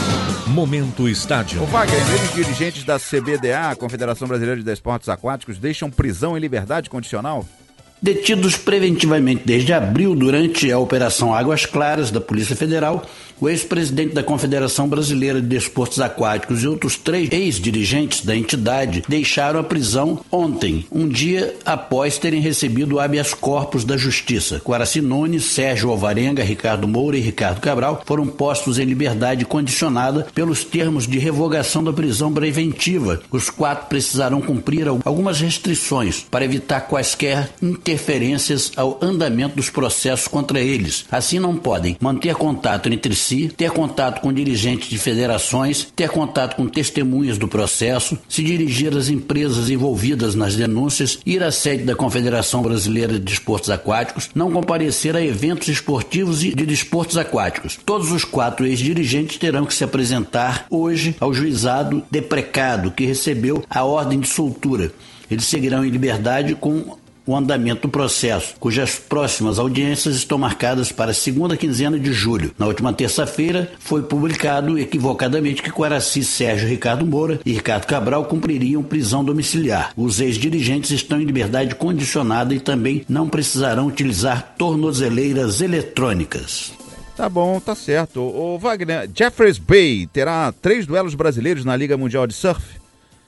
Momento Estádio. O Wagner, os dirigentes da CBDA, Confederação Brasileira de Desportos Aquáticos, deixam prisão em liberdade condicional? Detidos preventivamente desde abril durante a Operação Águas Claras da Polícia Federal, o ex-presidente da Confederação Brasileira de Desportos Aquáticos e outros 3 ex-dirigentes da entidade deixaram a prisão ontem, um dia após terem recebido o habeas corpus da Justiça. Guaraci Nunes, Sérgio Alvarenga, Ricardo Moura e Ricardo Cabral foram postos em liberdade condicionada pelos termos de revogação da prisão preventiva. Os 4 precisarão cumprir algumas restrições para evitar quaisquer interferências ao andamento dos processos contra eles. Assim, não podem manter contato entre si, ter contato com dirigentes de federações, ter contato com testemunhas do processo, se dirigir às empresas envolvidas nas denúncias, ir à sede da Confederação Brasileira de Desportos Aquáticos, não comparecer a eventos esportivos e de desportos aquáticos. Todos os 4 ex-dirigentes terão que se apresentar hoje ao juizado deprecado, que recebeu a ordem de soltura. Eles seguirão em liberdade com o andamento do processo, cujas próximas audiências estão marcadas para a segunda quinzena de julho. Na última terça-feira, foi publicado equivocadamente que Guaraci, Sérgio Ricardo Moura e Ricardo Cabral cumpririam prisão domiciliar. Os ex-dirigentes estão em liberdade condicionada e também não precisarão utilizar tornozeleiras eletrônicas. Tá bom, tá certo. O Wagner, Jeffreys Bay terá 3 duelos brasileiros na Liga Mundial de Surf?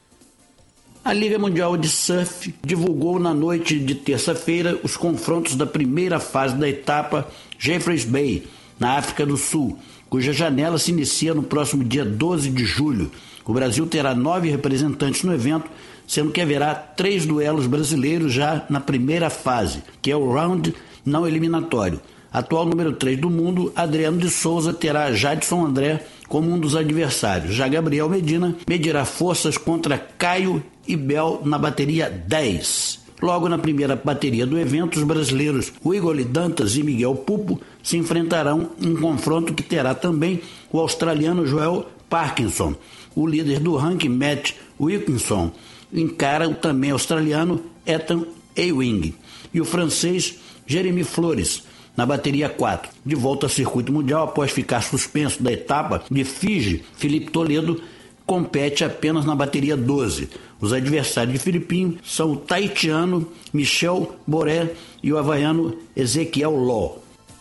A Liga Mundial de Surf divulgou na noite de terça-feira os confrontos da primeira fase da etapa Jeffreys Bay, na África do Sul, cuja janela se inicia no próximo dia 12 de julho. O Brasil terá 9 representantes no evento, sendo que haverá 3 duelos brasileiros já na primeira fase, que é o round não eliminatório. Atual número 3 do mundo, Adriano de Souza terá Jadson André como um dos adversários. Já Gabriel Medina medirá forças contra Caio e Bel na bateria 10. Logo na primeira bateria do evento, os brasileiros Wigoli Dantas e Miguel Pupo se enfrentarão em um confronto que terá também o australiano Joel Parkinson. O líder do ranking, Matt Wilkinson, encara o também australiano Ethan Ewing e o francês Jeremy Flores na bateria 4. De volta ao circuito mundial, após ficar suspenso da etapa de Fiji, Felipe Toledo compete apenas na bateria 12. Os adversários de Filipinho são o taitiano Michel Boré e o havaiano Ezequiel Ló.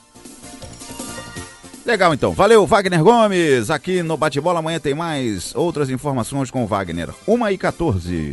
Legal, então. Valeu, Wagner Gomes. Aqui no Bate-Bola, amanhã tem mais outras informações com o Wagner. 1h14.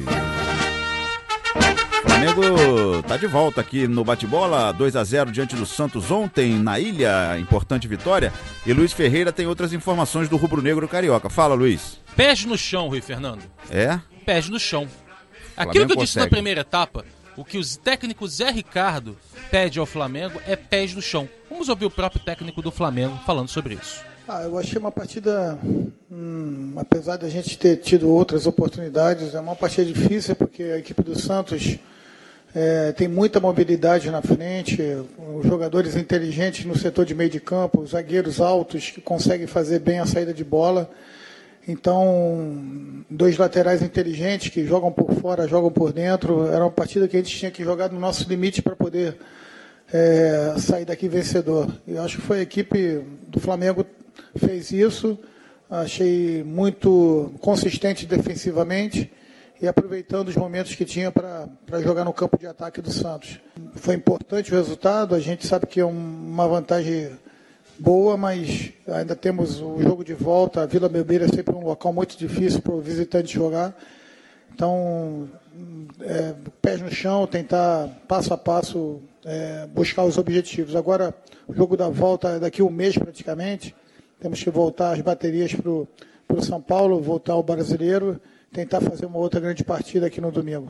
O Flamengo tá de volta aqui no Bate-Bola, 2-0 diante do Santos ontem na Ilha, importante vitória. E Luiz Ferreira tem outras informações do rubro-negro carioca. Fala, Luiz. Pés no chão, Rui Fernando. É? Pés no chão. Aquilo que eu disse na primeira etapa, o que os técnicos Zé Ricardo pede ao Flamengo é pés no chão. Vamos ouvir o próprio técnico do Flamengo falando sobre isso. Eu achei uma partida, apesar de a gente ter tido outras oportunidades, é uma partida difícil porque a equipe do Santos tem muita mobilidade na frente, os jogadores inteligentes no setor de meio de campo, os zagueiros altos que conseguem fazer bem a saída de bola. Então, 2 laterais inteligentes que jogam por fora, jogam por dentro. Era uma partida que a gente tinha que jogar no nosso limite para poder sair daqui vencedor. Eu acho que foi a equipe do Flamengo que fez isso. Achei muito consistente defensivamente e aproveitando os momentos que tinha para jogar no campo de ataque do Santos. Foi importante o resultado, a gente sabe que é uma vantagem boa, mas ainda temos o jogo de volta. A Vila Belmiro é sempre um local muito difícil para o visitante jogar. Então, pés no chão, tentar passo a passo buscar os objetivos. Agora, o jogo da volta é daqui a um mês praticamente. Temos que voltar as baterias para o São Paulo, voltar ao Brasileiro, tentar fazer uma outra grande partida aqui no domingo.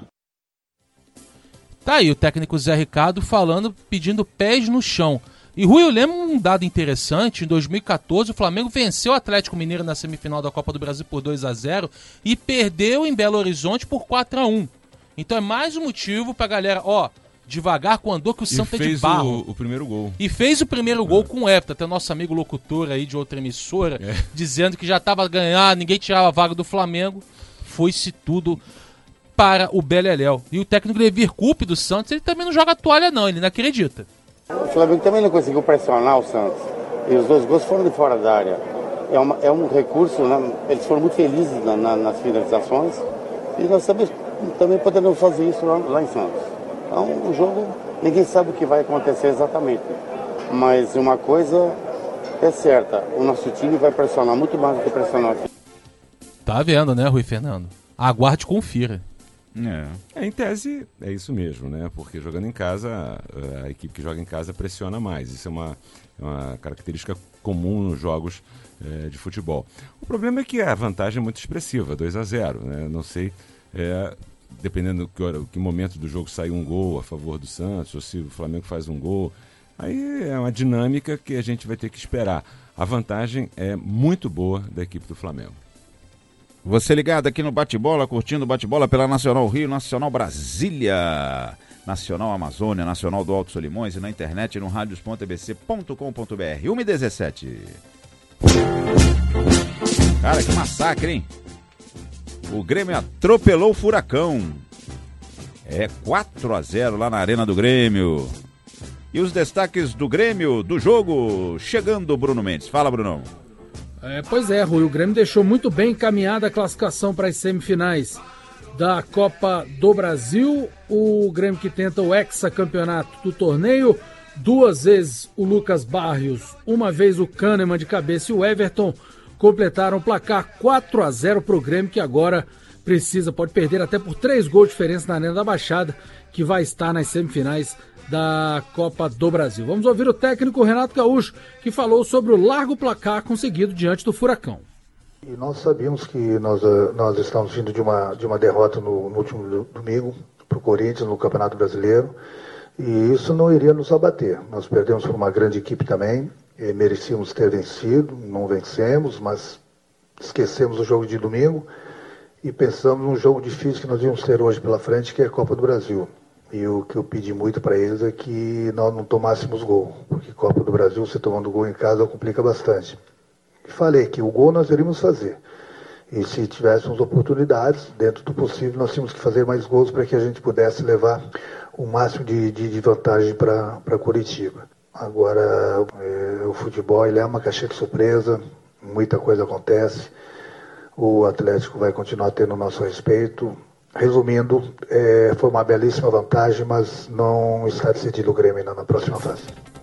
Tá aí o técnico Zé Ricardo falando, pedindo pés no chão. E Rui, eu lembro um dado interessante, em 2014 o Flamengo venceu o Atlético Mineiro na semifinal da Copa do Brasil por 2-0 e perdeu em Belo Horizonte por 4-1. Então é mais um motivo pra galera, devagar com o andor que o Santos é de barro. O primeiro gol. E fez o primeiro gol com o Everton, até nosso amigo locutor aí de outra emissora, dizendo que já estava a ganhar, ninguém tirava a vaga do Flamengo. Foi-se tudo para o Beleléu. E o técnico Levir Coupe do Santos, ele também não joga toalha não, ele não acredita. O Flamengo também não conseguiu pressionar o Santos. E os 2 gols foram de fora da área. É um recurso, né? Eles foram muito felizes nas finalizações. E nós também podemos fazer isso lá em Santos. Então, o jogo, ninguém sabe o que vai acontecer exatamente. Mas uma coisa é certa, o nosso time vai pressionar muito mais do que pressionar aqui. Tá vendo, né, Rui Fernando? Aguarde e confira. Em tese, é isso mesmo, né? Porque jogando em casa, a equipe que joga em casa pressiona mais. Isso é uma característica comum nos jogos de futebol. O problema é que a vantagem é muito expressiva, 2-0, né? Não sei, dependendo do que momento do jogo sair um gol a favor do Santos, ou se o Flamengo faz um gol. Aí é uma dinâmica que a gente vai ter que esperar. A vantagem é muito boa da equipe do Flamengo. Você ligado aqui no Bate-Bola, curtindo o Bate-Bola pela Nacional Rio, Nacional Brasília, Nacional Amazônia, Nacional do Alto Solimões e na internet no radios.ebc.com.br. 1h17. Cara, que massacre, hein? O Grêmio atropelou o Furacão. 4-0 lá na Arena do Grêmio. E os destaques do Grêmio, do jogo, chegando Bruno Mendes. Fala, Brunão. Pois é, Rui, o Grêmio deixou muito bem encaminhada a classificação para as semifinais da Copa do Brasil. O Grêmio que tenta o hexacampeonato do torneio, 2 vezes o Lucas Barrios, 1 vez o Kahneman de cabeça e o Everton completaram o placar 4-0 para o Grêmio, que agora pode perder até por 3 gols de diferença na Arena da Baixada, que vai estar nas semifinais da Copa do Brasil. Vamos ouvir o técnico Renato Gaúcho, que falou sobre o largo placar conseguido diante do Furacão. E nós sabíamos que nós estamos vindo de uma derrota no último domingo para o Corinthians no Campeonato Brasileiro, e isso não iria nos abater. Nós perdemos por uma grande equipe também, merecíamos ter vencido, não vencemos, mas esquecemos o jogo de domingo e pensamos num jogo difícil que nós íamos ter hoje pela frente, que é a Copa do Brasil. E o que eu pedi muito para eles é que nós não tomássemos gol, porque Copa do Brasil, você tomando gol em casa, complica bastante. E falei que o gol nós iríamos fazer. E se tivéssemos oportunidades, dentro do possível, nós tínhamos que fazer mais gols para que a gente pudesse levar o máximo de vantagem para Curitiba. Agora, o futebol ele é uma caixinha de surpresa, muita coisa acontece. O Atlético vai continuar tendo o nosso respeito. Resumindo, foi uma belíssima vantagem, mas não está decidido o Grêmio ainda na próxima fase.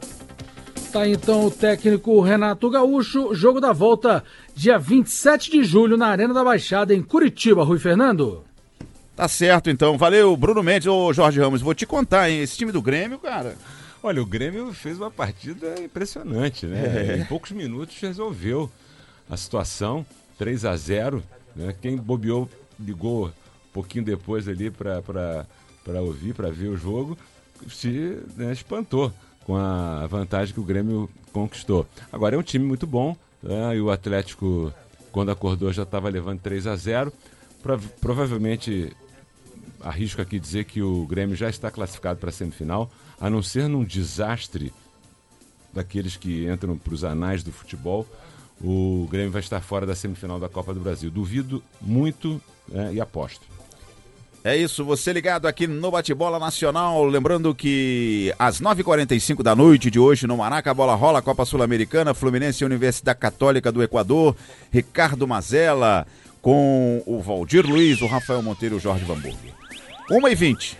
Tá então o técnico Renato Gaúcho, jogo da volta dia 27 de julho na Arena da Baixada em Curitiba, Rui Fernando. Tá certo então, valeu Bruno Mendes. Ô Jorge Ramos, vou te contar, hein, esse time do Grêmio, cara. Olha, o Grêmio fez uma partida impressionante, né? Em poucos minutos resolveu a situação, 3-0, né? Quem bobeou, ligou pouquinho depois ali para ouvir, para ver o jogo, se espantou com a vantagem que o Grêmio conquistou. Agora é um time muito bom, né? E o Atlético, quando acordou, já estava levando 3-0. Provavelmente arrisco aqui dizer que o Grêmio já está classificado para a semifinal, a não ser num desastre daqueles que entram para os anais do futebol, o Grêmio vai estar fora da semifinal da Copa do Brasil. Duvido muito e aposto. É isso, você ligado aqui no Bate-Bola Nacional, lembrando que às 9h45 da noite de hoje no Maraca, a bola rola, Copa Sul-Americana, Fluminense e Universidade Católica do Equador, Ricardo Mazella com o Valdir Luiz, o Rafael Monteiro e o Jorge Vanburg. 1h20.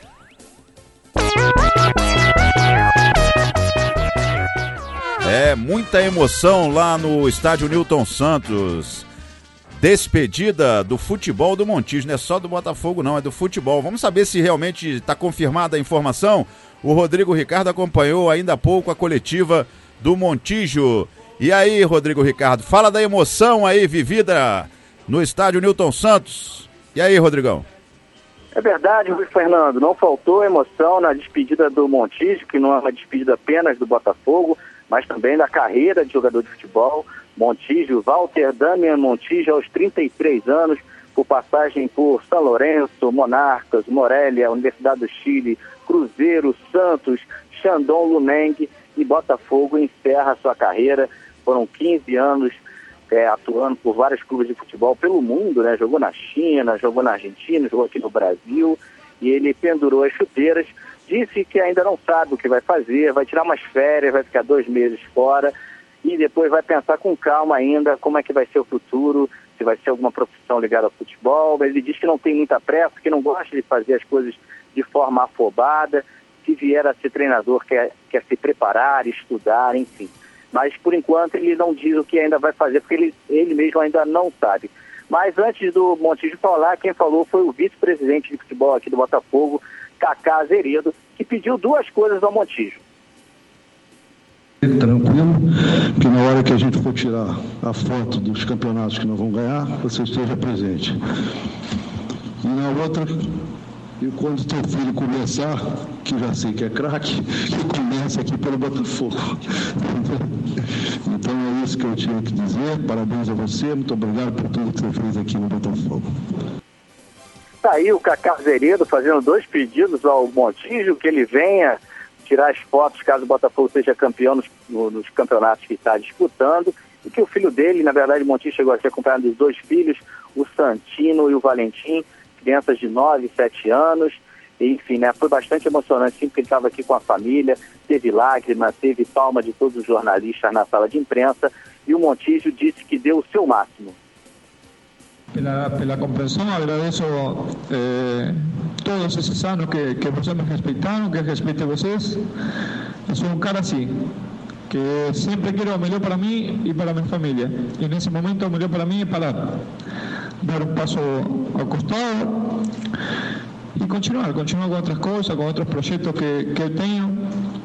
É muita emoção lá no estádio Newton Santos. Despedida do futebol do Montijo, não é só do Botafogo não, é do futebol. Vamos saber se realmente está confirmada a informação. O Rodrigo Ricardo acompanhou ainda há pouco a coletiva do Montijo. E aí, Rodrigo Ricardo, fala da emoção aí vivida no estádio Newton Santos. E aí, Rodrigão? É verdade, Luiz Fernando, não faltou emoção na despedida do Montijo, que não é uma despedida apenas do Botafogo, mas também da carreira de jogador de futebol. Montijo, Walter Damian Montijo, aos 33 anos, por passagem por São Lourenço, Monarcas, Morelia, Universidade do Chile, Cruzeiro, Santos, Shandong Luneng e Botafogo, encerra sua carreira. Foram 15 anos atuando por vários clubes de futebol pelo mundo, né? Jogou na China, jogou na Argentina, jogou aqui no Brasil, e ele pendurou as chuteiras, disse que ainda não sabe o que vai fazer, vai tirar umas férias, vai ficar 2 meses fora, e depois vai pensar com calma ainda como é que vai ser o futuro, se vai ser alguma profissão ligada ao futebol. Ele diz que não tem muita pressa, que não gosta de fazer as coisas de forma afobada, se vier a ser treinador quer se preparar, estudar, enfim. Mas por enquanto ele não diz o que ainda vai fazer, porque ele mesmo ainda não sabe. Mas antes do Montijo falar, quem falou foi o vice-presidente de futebol aqui do Botafogo, Cacá Azeredo, que pediu 2 coisas ao Montijo. Tranquilo, que na hora que a gente for tirar a foto dos campeonatos que nós vamos ganhar, você esteja presente. E na outra, e quando teu filho começar, que já sei que é craque, que comece aqui pelo Botafogo. Então é isso que eu tinha que dizer. Parabéns a você, muito obrigado por tudo que você fez aqui no Botafogo. Tá aí o Cacá Azeredo fazendo 2 pedidos ao Montijo, que ele venha tirar as fotos caso o Botafogo seja campeão nos campeonatos que está disputando, e que o filho dele, na verdade, o Montijo chegou a ser acompanhado dos 2 filhos, o Santino e o Valentim, crianças de 9 e 7 anos, e, enfim, né, foi bastante emocionante, sempre que ele estava aqui com a família, teve lágrimas, teve palma de todos os jornalistas na sala de imprensa, e o Montijo disse que deu o seu máximo. Pela compreensão, agradeço todos esses anos que vocês me respeitaram, que respeite vocês. Eu sou um cara assim, que sempre quero o melhor para mim e para minha família. E nesse momento o melhor para mim é para dar um passo ao costado e continuar com outras coisas, com outros projetos que eu tenho.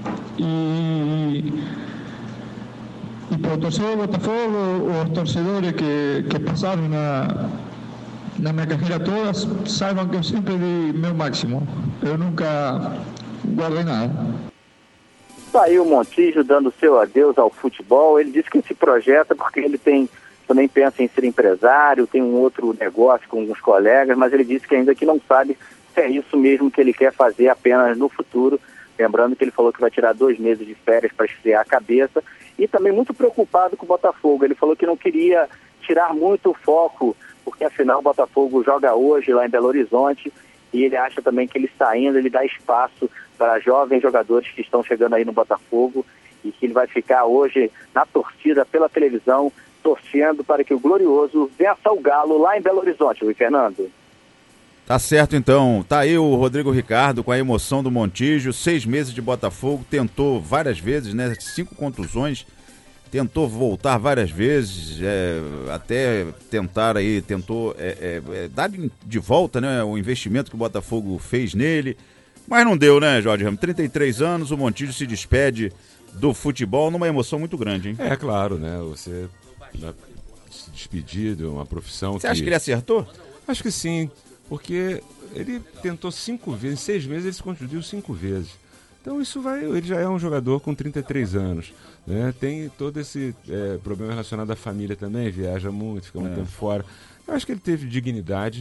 E para o torcedor do Botafogo, os torcedores que passaram na minha carreira toda, saibam que eu sempre dei meu máximo. Eu nunca guardei nada. Saiu o Montijo dando seu adeus ao futebol. Ele disse que se projeta porque ele também pensa em ser empresário, tem um outro negócio com alguns colegas, mas ele disse que ainda que não sabe se é isso mesmo que ele quer fazer apenas no futuro. Lembrando que ele falou que vai tirar 2 meses de férias para esfriar a cabeça. E também muito preocupado com o Botafogo. Ele falou que não queria tirar muito o foco, porque afinal o Botafogo joga hoje lá em Belo Horizonte, e ele acha também que ele saindo, ele dá espaço para jovens jogadores que estão chegando aí no Botafogo, e que ele vai ficar hoje na torcida pela televisão, torcendo para que o Glorioso vença o Galo lá em Belo Horizonte, Luiz Fernando. Tá certo então, tá aí o Rodrigo Ricardo com a emoção do Montijo, 6 meses de Botafogo, tentou várias vezes, né, 5 contusões, tentou voltar várias vezes, até tentar aí, tentou dar de volta, né, o investimento que o Botafogo fez nele, mas não deu, né, Jorge Ramos? 33 anos, o Montijo se despede do futebol numa emoção muito grande, hein? É claro, né, você se despedir de uma profissão. Você acha que ele acertou? Acho que sim. Porque ele tentou 5 vezes, em 6 meses ele se contundiu 5 vezes. Então ele já é um jogador com 33 anos. Né? Tem todo esse problema relacionado à família também, viaja muito, fica muito tempo fora. Eu acho que ele teve dignidade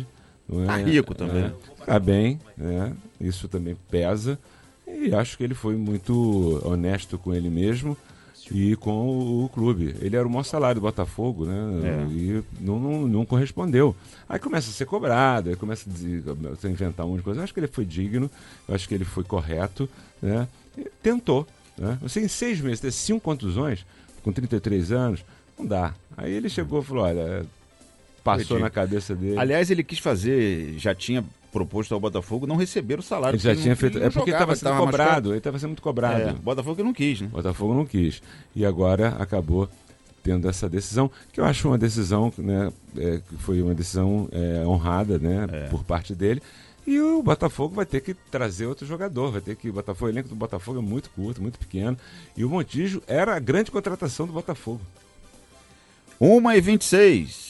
Não é? Tá rico também. Tá bem, né? Isso também pesa. E acho que ele foi muito honesto com ele mesmo e com o clube. Ele era o maior salário do Botafogo, né? E não correspondeu. Aí começa a ser cobrado, aí começa a inventar um monte de coisa. Eu acho que ele foi digno, eu acho que ele foi correto, né? E tentou, né? Você em 6 meses ter 5 contusões, com 33 anos, não dá. Aí ele chegou e falou, olha, passou na cabeça dele. Aliás, ele quis fazer, já tinha proposto ao Botafogo não receber o salário. Ele já tinha feito. É porque estava sendo cobrado. Ele estava sendo muito cobrado. O Botafogo não quis, né? Botafogo não quis. E agora acabou tendo essa decisão, que eu acho uma decisão, né? Que foi uma decisão honrada, né? Por parte dele. E o Botafogo vai ter que trazer outro jogador. O elenco do Botafogo é muito curto, muito pequeno. E o Montijo era a grande contratação do Botafogo. 1h26.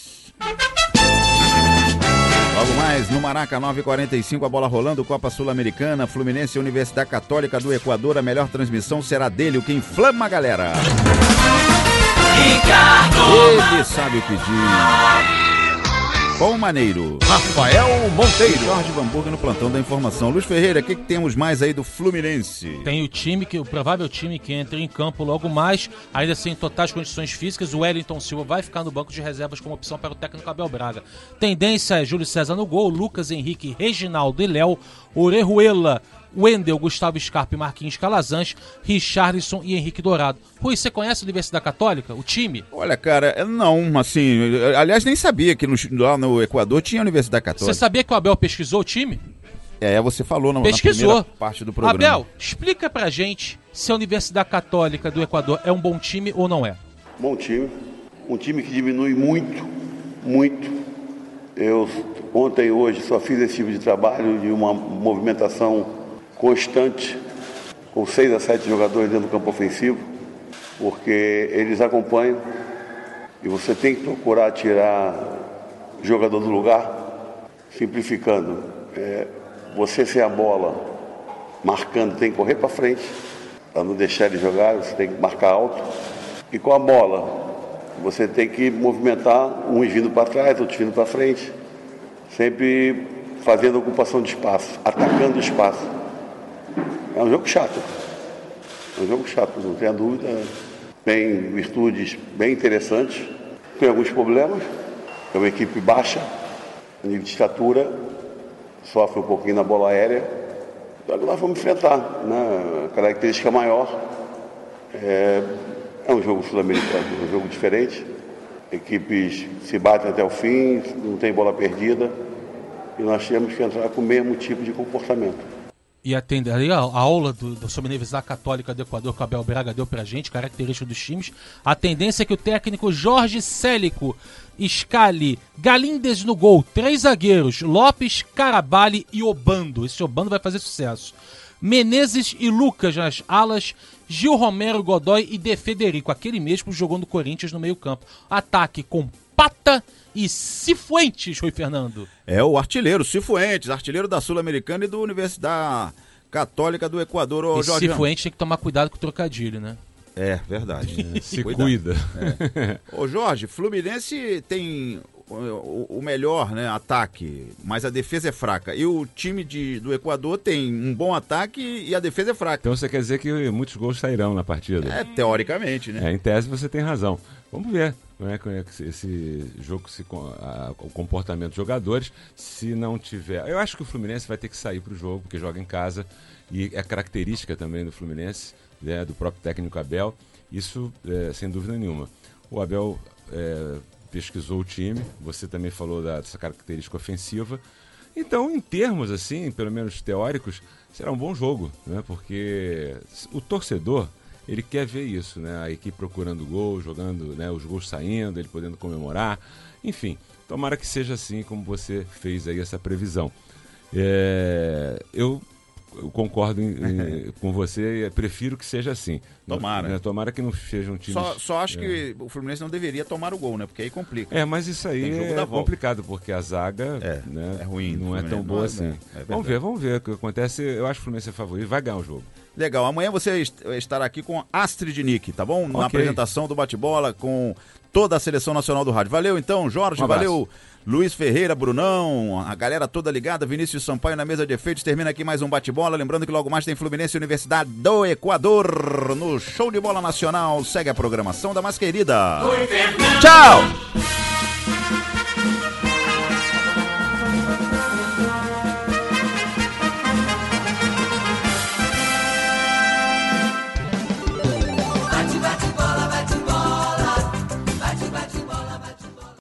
Logo mais, no Maraca, 9h45, a bola rolando, Copa Sul-Americana, Fluminense e Universidade Católica do Equador. A melhor transmissão será dele, o que inflama a galera. Ele sabe o que diz. Com o Maneiro. Rafael Monteiro. Jorge Vanburg no plantão da informação. Luiz Ferreira, o que temos mais aí do Fluminense? Tem o provável time que entra em campo logo mais, ainda sem totais condições físicas. O Wellington Silva vai ficar no banco de reservas como opção para o técnico Abel Braga. Tendência é Júlio César no gol, Lucas Henrique, Reginaldo e Léo, Orejuela, Wendel, Gustavo Scarpa e Marquinhos Calazans, Richarlison e Henrique Dourado. Rui, você conhece a Universidade Católica, o time? Olha, cara, não, assim, aliás, nem sabia que lá no Equador tinha a Universidade Católica. Você sabia que o Abel pesquisou o time? Você falou na primeira parte do programa. Abel, explica pra gente se a Universidade Católica do Equador é um bom time ou não é. Bom time, um time que diminui muito. Eu ontem e hoje só fiz esse tipo de trabalho de uma movimentação constante, com 6 a 7 jogadores dentro do campo ofensivo, porque eles acompanham e você tem que procurar tirar o jogador do lugar, simplificando. Você sem a bola, marcando, tem que correr para frente, para não deixar ele jogar, você tem que marcar alto. E com a bola, você tem que movimentar, uns vindo para trás, outros vindo para frente, sempre fazendo ocupação de espaço, atacando o espaço. É um jogo chato, não tenha dúvida. Tem virtudes bem interessantes, tem alguns problemas. É uma equipe baixa, nível de estatura, sofre um pouquinho na bola aérea. Então nós vamos enfrentar, né? A característica maior é um jogo sul-americano, um jogo diferente. Equipes se batem até o fim, não tem bola perdida. E nós temos que entrar com o mesmo tipo de comportamento. E atender ali a aula sobre a Universidade Católica do Equador que o Abel Braga deu pra gente, característica dos times. A tendência é que o técnico Jorge Célico escale Galíndez no gol, 3 zagueiros, Lopes, Caraballi e Obando. Esse Obando vai fazer sucesso. Menezes e Lucas nas alas, Gil Romero, Godoy e De Federico, aquele mesmo jogou no Corinthians no meio campo. Ataque com Pata e Cifuentes, Rui Fernando. É o artilheiro, Cifuentes, artilheiro da Sul-Americana e da Universidade Católica do Equador. Cifuentes tem que tomar cuidado com o trocadilho, né? É, verdade. Se cuida. Ô Jorge, Fluminense tem o melhor, né, ataque, mas a defesa é fraca. E o time do Equador tem um bom ataque e a defesa é fraca. Então você quer dizer que muitos gols sairão na partida? Teoricamente, né? Em tese você tem razão. Vamos ver, né, esse jogo, o comportamento dos jogadores, se não tiver... Eu acho que o Fluminense vai ter que sair para o jogo, porque joga em casa, e é característica também do Fluminense, né, do próprio técnico Abel, isso sem dúvida nenhuma. O Abel pesquisou o time, você também falou dessa característica ofensiva, então em termos assim, pelo menos teóricos, será um bom jogo, né, porque o torcedor, ele quer ver isso, né, a equipe procurando gol, jogando, né, os gols saindo, ele podendo comemorar, enfim, tomara que seja assim como você fez aí essa previsão. Eu concordo com você, prefiro que seja assim. Tomara. Tomara que não seja um time... Só acho que o Fluminense não deveria tomar o gol, né? Porque aí complica. Mas isso aí é complicado, porque a zaga né, é ruim, não é tão boa assim. Vamos ver o que acontece. Eu acho que o Fluminense é favorito, vai ganhar o jogo. Legal, amanhã você estará aqui com Astrid Nick, tá bom? Na apresentação do bate-bola com toda a Seleção Nacional do Rádio. Valeu então, Jorge, valeu Luiz Ferreira, Brunão, a galera toda ligada, Vinícius Sampaio na mesa de efeitos. Termina aqui mais um bate-bola, lembrando que logo mais tem Fluminense e Universidade do Equador no Show de Bola Nacional. Segue a programação da mais querida. Tchau!